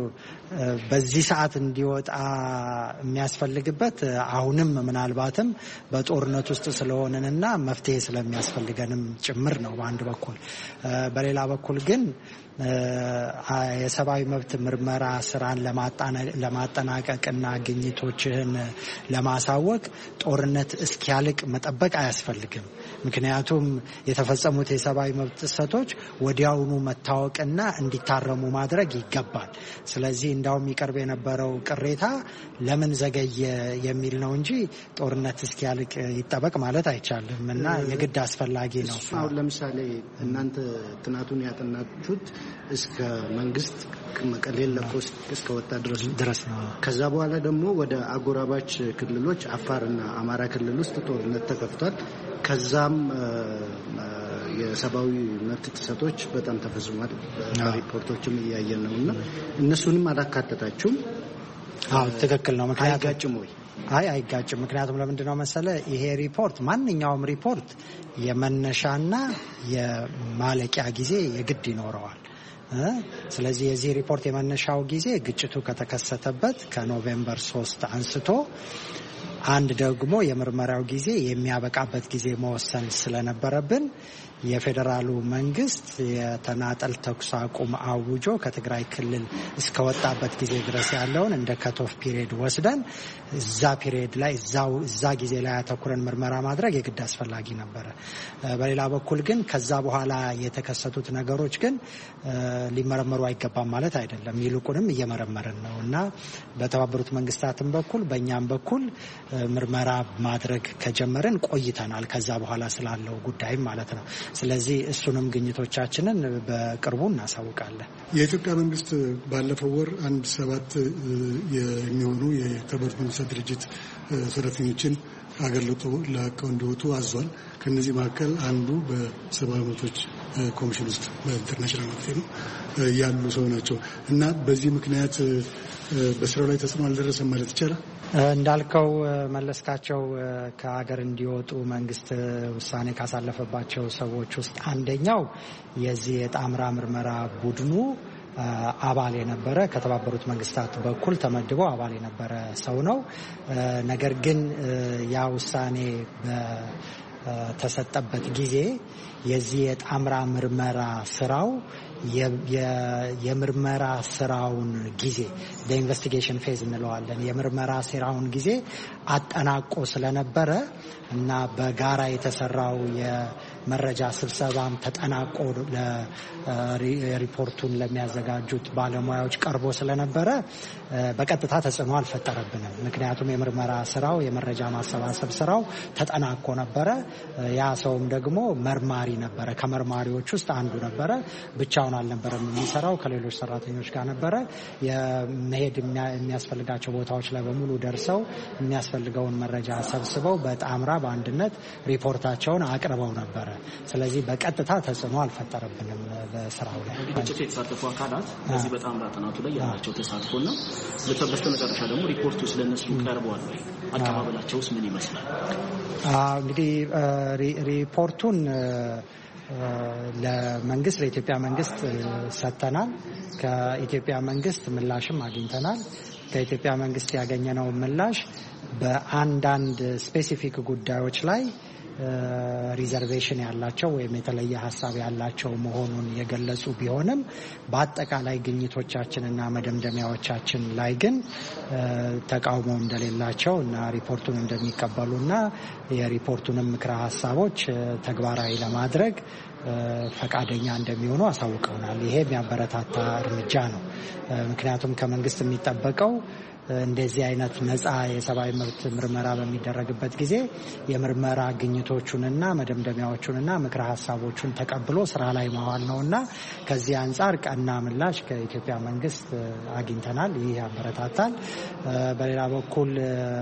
M: በዚህ ሰዓት እንዲወጣ የሚያስፈልግበት አሁንም ምናልባትም በጦርነት ውስጥ ስለሆነንና መፍትሄ ስለሚያስፈልገንም ጭምር ነው በአንድ በኩል። በሌላ በኩል ግን የሰብአዊ መብት ምርመራ ስራን ለማጠናቀቅና ግኝቶችህን ለማሳወቅ ጦርነት እስኪያልቅ መጠበቅ አያስፈልግም። ምክንያቱም የተፈጸሙት የሰብአዊ መብት ጥሰቶች ወዲያውኑ መታወቅና እንዲታረሙ ማድረግ ይገባል። ስለዚህ እንዳውም ይቀርብ የነበረው ቅሬታ ለምን ዘገየ የሚል ነው እንጂ ጦርነት እስኪያልቅ ይጠበቅ ማለት አይቻልም እና የግድ አስፈላጊ ነው።
O: አሁን ለምሳሌ እናንተ ጥናቱን ያጠናችሁት እስከ መንግስት መቀሌን ለቆ እስከ ወጣ ድረስ ነው። ከዛ በኋላ ደግሞ ወደ አጎራባች ክልሎች አፋርና አማራ ክልል ውስጥ ጦርነት ተከፍቷል። ከዛም የሰብአዊ መብት ጥሰቶች በጣም ተፈጽሟል። ሪፖርቶችም እያየን ነውና እነሱንም አላካተታችሁም?
M: አዎ ትክክል ነው። ምክንያቱም
O: አይጋጭም ወይ?
M: አይ አይጋጭም። ምክንያቱም ለምንድነው መሰለ ይሄ ሪፖርት ማንኛውም ሪፖርት የመነሻና የማለቂያ ጊዜ የግድ ይኖረዋል። ስለዚህ የዚህ ሪፖርት የመነሻው ጊዜ ግጭቱ ከተከሰተበት ከኖቬምበር ሶስት አንስቶ አንድ ደግሞ የምርመራው ጊዜ የሚያበቃበት ጊዜ መወሰን ስለነበረብን የፌዴራሉ መንግስት የተናጠል ተኩስ አቁም አውጆ ከትግራይ ክልል እስከ ወጣበት ጊዜ ድረስ ያለውን እንደ ከቶፍ ፒሪየድ ወስደን እዛ ፒሪየድ ላይ እዛው እዛ ጊዜ ላይ አተኩረን ምርመራ ማድረግ የግድ አስፈላጊ ነበረ። በሌላ በኩል ግን ከዛ በኋላ የተከሰቱት ነገሮች ግን ሊመረመሩ አይገባም ማለት አይደለም። ይልቁንም እየመረመርን ነው እና በተባበሩት መንግስታትም በኩል በእኛም በኩል ምርመራ ማድረግ ከጀመርን ቆይተናል። ከዛ በኋላ ስላለው ጉዳይም ማለት ነው። ስለዚህ እሱንም ግኝቶቻችንን በቅርቡ እናሳውቃለን።
N: የኢትዮጵያ መንግስት ባለፈው ወር አንድ ሰባት የሚሆኑ የተባበሩት መንግስታት ድርጅት ሰራተኞችን አገር ለቀው እንዲወጡ አዟል። ከነዚህ መካከል አንዱ በሰብአዊ መብቶች ኮሚሽን ውስጥ በኢንተርናሽናል ማለት ነው ያሉ ሰው ናቸው እና በዚህ ምክንያት በስራው ላይ ተጽዕኖ አልደረሰም ማለት ይቻላል።
M: እንዳልከው መለስካቸው ከሀገር እንዲወጡ መንግስት ውሳኔ ካሳለፈባቸው ሰዎች ውስጥ አንደኛው የዚህ የጣምራ ምርመራ ቡድኑ አባል የነበረ ከተባበሩት መንግስታት በኩል ተመድቦ አባል የነበረ ሰው ነው። ነገር ግን ያ ውሳኔ በተሰጠበት ጊዜ የዚህ የጣምራ ምርመራ ስራው የምርመራ ስራውን ጊዜ በኢንቨስቲጌሽን ፌዝ እንለዋለን የምርመራ ስራውን ጊዜ አጠናቆ ስለነበረ እና በጋራ የተሰራው የመረጃ ስብሰባም ተጠናቆ ለሪፖርቱን ለሚያዘጋጁት ባለሙያዎች ቀርቦ ስለነበረ በቀጥታ ተጽዕኖ አልፈጠረብንም። ምክንያቱም የምርመራ ስራው የመረጃ ማሰባሰብ ስራው ተጠናቆ ነበረ። ያ ሰውም ደግሞ መርማሪ ነበረ። ከመርማሪዎች ውስጥ አንዱ ነበረ። ብቻውን አልነበረም የሚሰራው፣ ከሌሎች ሰራተኞች ጋር ነበረ። የመሄድ የሚያስፈልጋቸው ቦታዎች ላይ በሙሉ ደርሰው የሚያስፈልገውን መረጃ ሰብስበው በጣምራ በአንድነት ሪፖርታቸውን አቅርበው ነበረ። ስለዚህ በቀጥታ ተጽዕኖ አልፈጠረብንም በስራው ላይ።
P: ግጭት የተሳተፉ አካላት በዚህ በጣምራ ጥናቱ ላይ ያላቸው ተሳትፎና በስተመጨረሻ ደግሞ ሪፖርቱ ስለነሱ ቀርቧል ወይ? አቀባበላቸውስ ምን ይመስላል?
M: እንግዲህ ሪፖርቱን ለመንግስት ለኢትዮጵያ መንግስት ሰጥተናል። ከኢትዮጵያ መንግስት ምላሽም አግኝተናል። ከኢትዮጵያ መንግስት ያገኘነው ምላሽ በአንዳንድ ስፔሲፊክ ጉዳዮች ላይ ሪዘርቬሽን ያላቸው ወይም የተለየ ሀሳብ ያላቸው መሆኑን የገለጹ ቢሆንም በአጠቃላይ ግኝቶቻችንና መደምደሚያዎቻችን ላይ ግን ተቃውሞ እንደሌላቸው እና ሪፖርቱን እንደሚቀበሉና የሪፖርቱንም ምክረ ሀሳቦች ተግባራዊ ለማድረግ ፈቃደኛ እንደሚሆኑ አሳውቀውናል። ይሄ የሚያበረታታ እርምጃ ነው። ምክንያቱም ከመንግስት የሚጠበቀው እንደዚህ አይነት ነፃ የሰብአዊ መብት ምርመራ በሚደረግበት ጊዜ የምርመራ ግኝቶቹንና መደምደሚያዎቹንና ምክረ ሀሳቦቹን ተቀብሎ ስራ ላይ ማዋል ነውና ከዚህ አንጻር ቀና ምላሽ ከኢትዮጵያ መንግስት አግኝተናል። ይህ ያበረታታል። በሌላ በኩል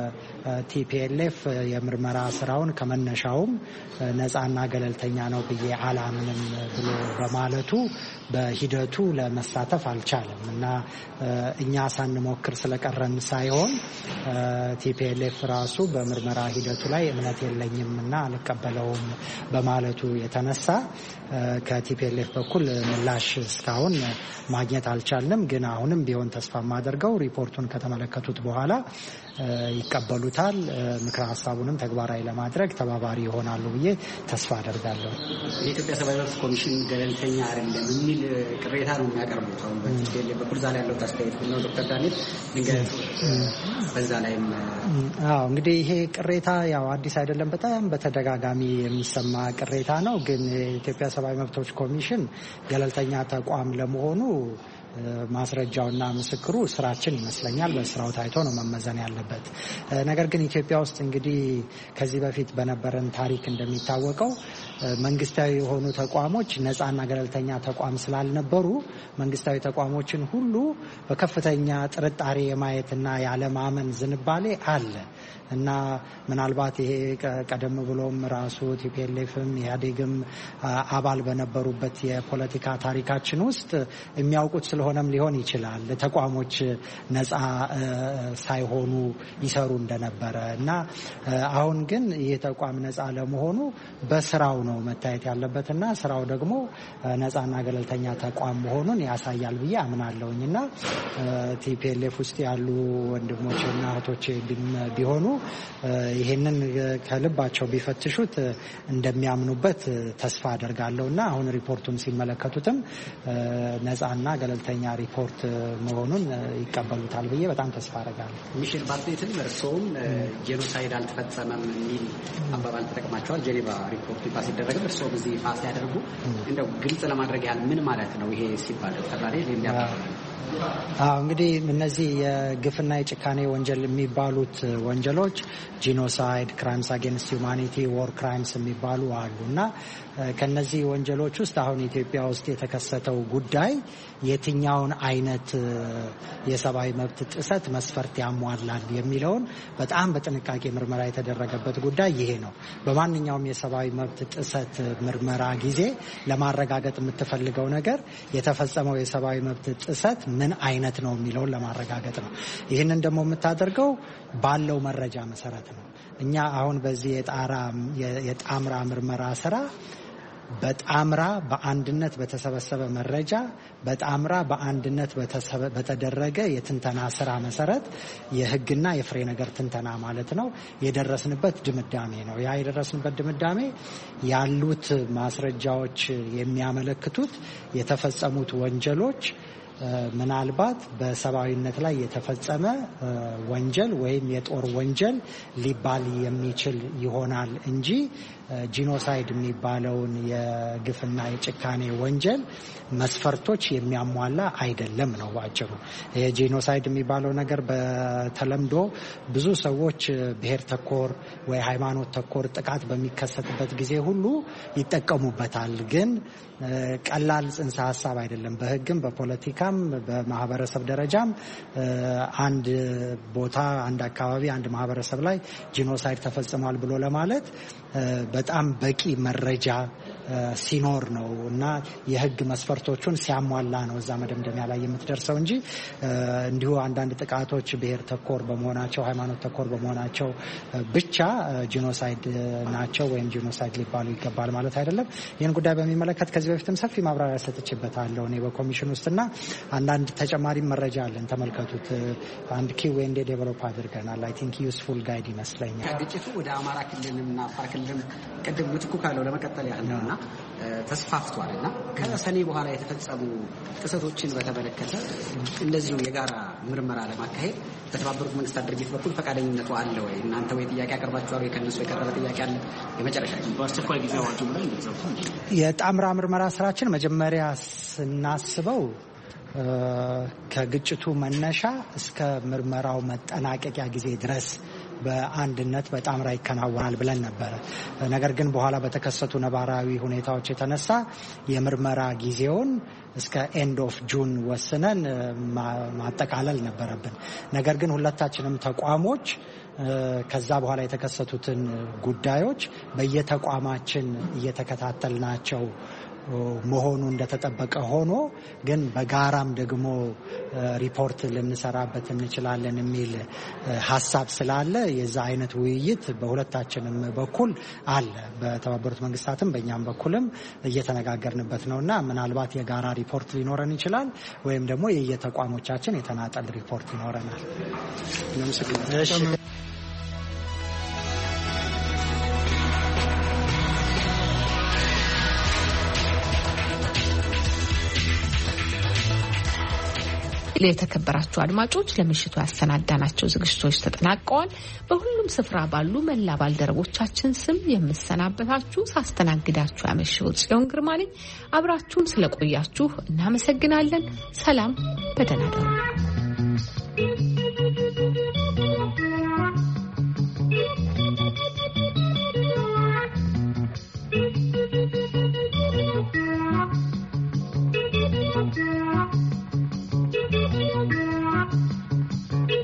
M: ቲፒኤልኤፍ የምርመራ ስራውን ከመነሻውም ነፃና ገለልተኛ ነው ብዬ አላምንም ብሎ በማለቱ በሂደቱ ለመሳተፍ አልቻለም እና እኛ ሳንሞክር ስለቀረን ሳይሆን ቲፒኤልኤፍ ራሱ በምርመራ ሂደቱ ላይ እምነት የለኝም እና አልቀበለውም በማለቱ የተነሳ ከቲፒኤልኤፍ በኩል ምላሽ እስካሁን ማግኘት አልቻልንም። ግን አሁንም ቢሆን ተስፋ የማደርገው ሪፖርቱን ከተመለከቱት በኋላ ይቀበሉታል፣ ምክረ ሀሳቡንም ተግባራዊ ለማድረግ ተባባሪ ይሆናሉ ብዬ ተስፋ አደርጋለሁ።
Q: የኢትዮጵያ ሰብአዊ መብት ኮሚሽን ገለልተኛ አይደለም የሚል ቅሬታ ነው የሚያቀርቡት። አሁን በቲፒኤልኤፍ በኩል ዛሬ ያለው አስተያየት ነው። ዶክተር ዳንኤል ድንገት በዛ ላይም
M: አዎ እንግዲህ ይሄ ቅሬታ ያው አዲስ አይደለም፣ በጣም በተደጋጋሚ የሚሰማ ቅሬታ ነው። ግን የኢትዮጵያ ሰብአዊ መብቶች ኮሚሽን ገለልተኛ ተቋም ለመሆኑ ማስረጃውና ምስክሩ ስራችን ይመስለኛል። በስራው ታይቶ ነው መመዘን ያለበት። ነገር ግን ኢትዮጵያ ውስጥ እንግዲህ ከዚህ በፊት በነበረን ታሪክ እንደሚታወቀው መንግስታዊ የሆኑ ተቋሞች ነፃና ገለልተኛ ተቋም ስላልነበሩ መንግስታዊ ተቋሞችን ሁሉ በከፍተኛ ጥርጣሬ የማየትና ያለማመን ዝንባሌ አለ እና ምናልባት ይሄ ቀደም ብሎም ራሱ ቲፒኤልኤፍም ኢህአዴግም አባል በነበሩበት የፖለቲካ ታሪካችን ውስጥ የሚያውቁት ስለሆነም ሊሆን ይችላል ተቋሞች ነፃ ሳይሆኑ ይሰሩ እንደነበረ እና አሁን ግን ይህ ተቋም ነፃ ለመሆኑ በስራው ነው መታየት ያለበትና ስራው ደግሞ ነፃና ገለልተኛ ተቋም መሆኑን ያሳያል ብዬ አምናለሁኝ እና ቲፒኤልኤፍ ውስጥ ያሉ ወንድሞችና እህቶች ቢሆኑ ይሄንን ከልባቸው ቢፈትሹት እንደሚያምኑበት ተስፋ አደርጋለሁና አሁን ሪፖርቱን ሲመለከቱትም ነፃና ገለልተኛ ሪፖርት መሆኑን ይቀበሉታል ብዬ በጣም ተስፋ አደርጋለሁ።
Q: ሚሼል ባስሌትም እርስዎም ጄኖሳይድ አልተፈጸመም የሚል አባባል ተጠቅማቸዋል። ጄኔቫ ሪፖርት ይፋ ሲደረግም እርስዎም እዚህ ይፋ ሲያደርጉ እንደው ግልጽ ለማድረግ ያህል ምን ማለት ነው ይሄ ሲባል ተባለ የሚያባባል
M: አዎ እንግዲህ እነዚህ የግፍና የጭካኔ ወንጀል የሚባሉት ወንጀሎች ጂኖሳይድ፣ ክራይምስ አጌንስት ሂውማኒቲ፣ ዎር ክራይምስ የሚባሉ አሉና ከነዚህ ወንጀሎች ውስጥ አሁን ኢትዮጵያ ውስጥ የተከሰተው ጉዳይ የትኛውን አይነት የሰብአዊ መብት ጥሰት መስፈርት ያሟላል የሚለውን በጣም በጥንቃቄ ምርመራ የተደረገበት ጉዳይ ይሄ ነው። በማንኛውም የሰብአዊ መብት ጥሰት ምርመራ ጊዜ ለማረጋገጥ የምትፈልገው ነገር የተፈጸመው የሰብአዊ መብት ጥሰት ምን አይነት ነው የሚለውን ለማረጋገጥ ነው። ይህንን ደግሞ የምታደርገው ባለው መረጃ መሰረት ነው። እኛ አሁን በዚህ የጣራ የጣምራ ምርመራ ስራ በጣምራ በአንድነት በተሰበሰበ መረጃ በጣምራ በአንድነት በተደረገ የትንተና ስራ መሰረት የህግና የፍሬ ነገር ትንተና ማለት ነው የደረስንበት ድምዳሜ ነው። ያ የደረስንበት ድምዳሜ ያሉት ማስረጃዎች የሚያመለክቱት የተፈጸሙት ወንጀሎች ምናልባት በሰብአዊነት ላይ የተፈጸመ ወንጀል ወይም የጦር ወንጀል ሊባል የሚችል ይሆናል እንጂ ጂኖሳይድ የሚባለውን የግፍና የጭካኔ ወንጀል መስፈርቶች የሚያሟላ አይደለም ነው ባጭሩ። የጂኖሳይድ የሚባለው ነገር በተለምዶ ብዙ ሰዎች ብሔር ተኮር ወይ ሃይማኖት ተኮር ጥቃት በሚከሰትበት ጊዜ ሁሉ ይጠቀሙበታል። ግን ቀላል ጽንሰ ሀሳብ አይደለም። በህግም በፖለቲካም በማህበረሰብ ደረጃም አንድ ቦታ አንድ አካባቢ አንድ ማህበረሰብ ላይ ጂኖሳይድ ተፈጽሟል ብሎ ለማለት በጣም በቂ መረጃ ሲኖር ነው እና የህግ መስፈርቶቹን ሲያሟላ ነው እዛ መደምደሚያ ላይ የምትደርሰው እንጂ እንዲሁ አንዳንድ ጥቃቶች ብሔር ተኮር በመሆናቸው ሃይማኖት ተኮር በመሆናቸው ብቻ ጂኖሳይድ ናቸው ወይም ጂኖሳይድ ሊባሉ ይገባል ማለት አይደለም። ይህን ጉዳይ በሚመለከት ከዚህ በፊትም ሰፊ ማብራሪያ ሰጥቼበታለሁ እኔ በኮሚሽን ውስጥና አንዳንድ ተጨማሪ መረጃ አለን ተመልከቱት። አንድ ኪ ዌንዴ ዴቨሎፕ አድርገናል። አይ ቲንክ ዩስፉል ጋይድ ይመስለኛል።
Q: ግጭቱ ወደ አማራ ክልልና አፋር ክልልም ቅድም ምትኩ ካለው ለመቀጠል ያህል ነውና ተስፋፍቷልና ከሰኔ በኋላ የተፈጸሙ ጥሰቶችን በተመለከተ እንደዚሁ የጋራ ምርመራ ለማካሄድ በተባበሩት መንግስታት ድርጅት በኩል ፈቃደኝነቱ አለ ወይ? እናንተ ወይ ጥያቄ አቀርባችኋል ወይ? ከነሱ የቀረበ ጥያቄ አለ? የመጨረሻ
P: በአስቸኳይ ጊዜ አዋጁ ላይ
M: የጣምራ ምርመራ ስራችን መጀመሪያ ስናስበው ከግጭቱ መነሻ እስከ ምርመራው መጠናቀቂያ ጊዜ ድረስ በአንድነት በጣምራ ይከናወናል ብለን ነበረ። ነገር ግን በኋላ በተከሰቱ ነባራዊ ሁኔታዎች የተነሳ የምርመራ ጊዜውን እስከ ኤንድ ኦፍ ጁን ወስነን ማጠቃለል ነበረብን። ነገር ግን ሁለታችንም ተቋሞች ከዛ በኋላ የተከሰቱትን ጉዳዮች በየተቋማችን እየተከታተልናቸው መሆኑ እንደተጠበቀ ሆኖ ግን በጋራም ደግሞ ሪፖርት ልንሰራበት እንችላለን የሚል ሀሳብ ስላለ የዛ አይነት ውይይት በሁለታችንም በኩል አለ። በተባበሩት መንግስታትም በእኛም በኩልም እየተነጋገርንበት ነውና ምናልባት የጋራ ሪፖርት ሊኖረን ይችላል ወይም ደግሞ የየተቋሞቻችን የተናጠል ሪፖርት ይኖረናል።
A: ለተከበራችሁ አድማጮች ለምሽቱ ያሰናዳናቸው ዝግጅቶች ተጠናቀዋል። በሁሉም ስፍራ ባሉ መላ ባልደረቦቻችን ስም የምሰናበታችሁ ሳስተናግዳችሁ ያመሸው ጽዮን ግርማ ነኝ። አብራችሁን ስለቆያችሁ እናመሰግናለን። ሰላም፣ በደህና እደሩ።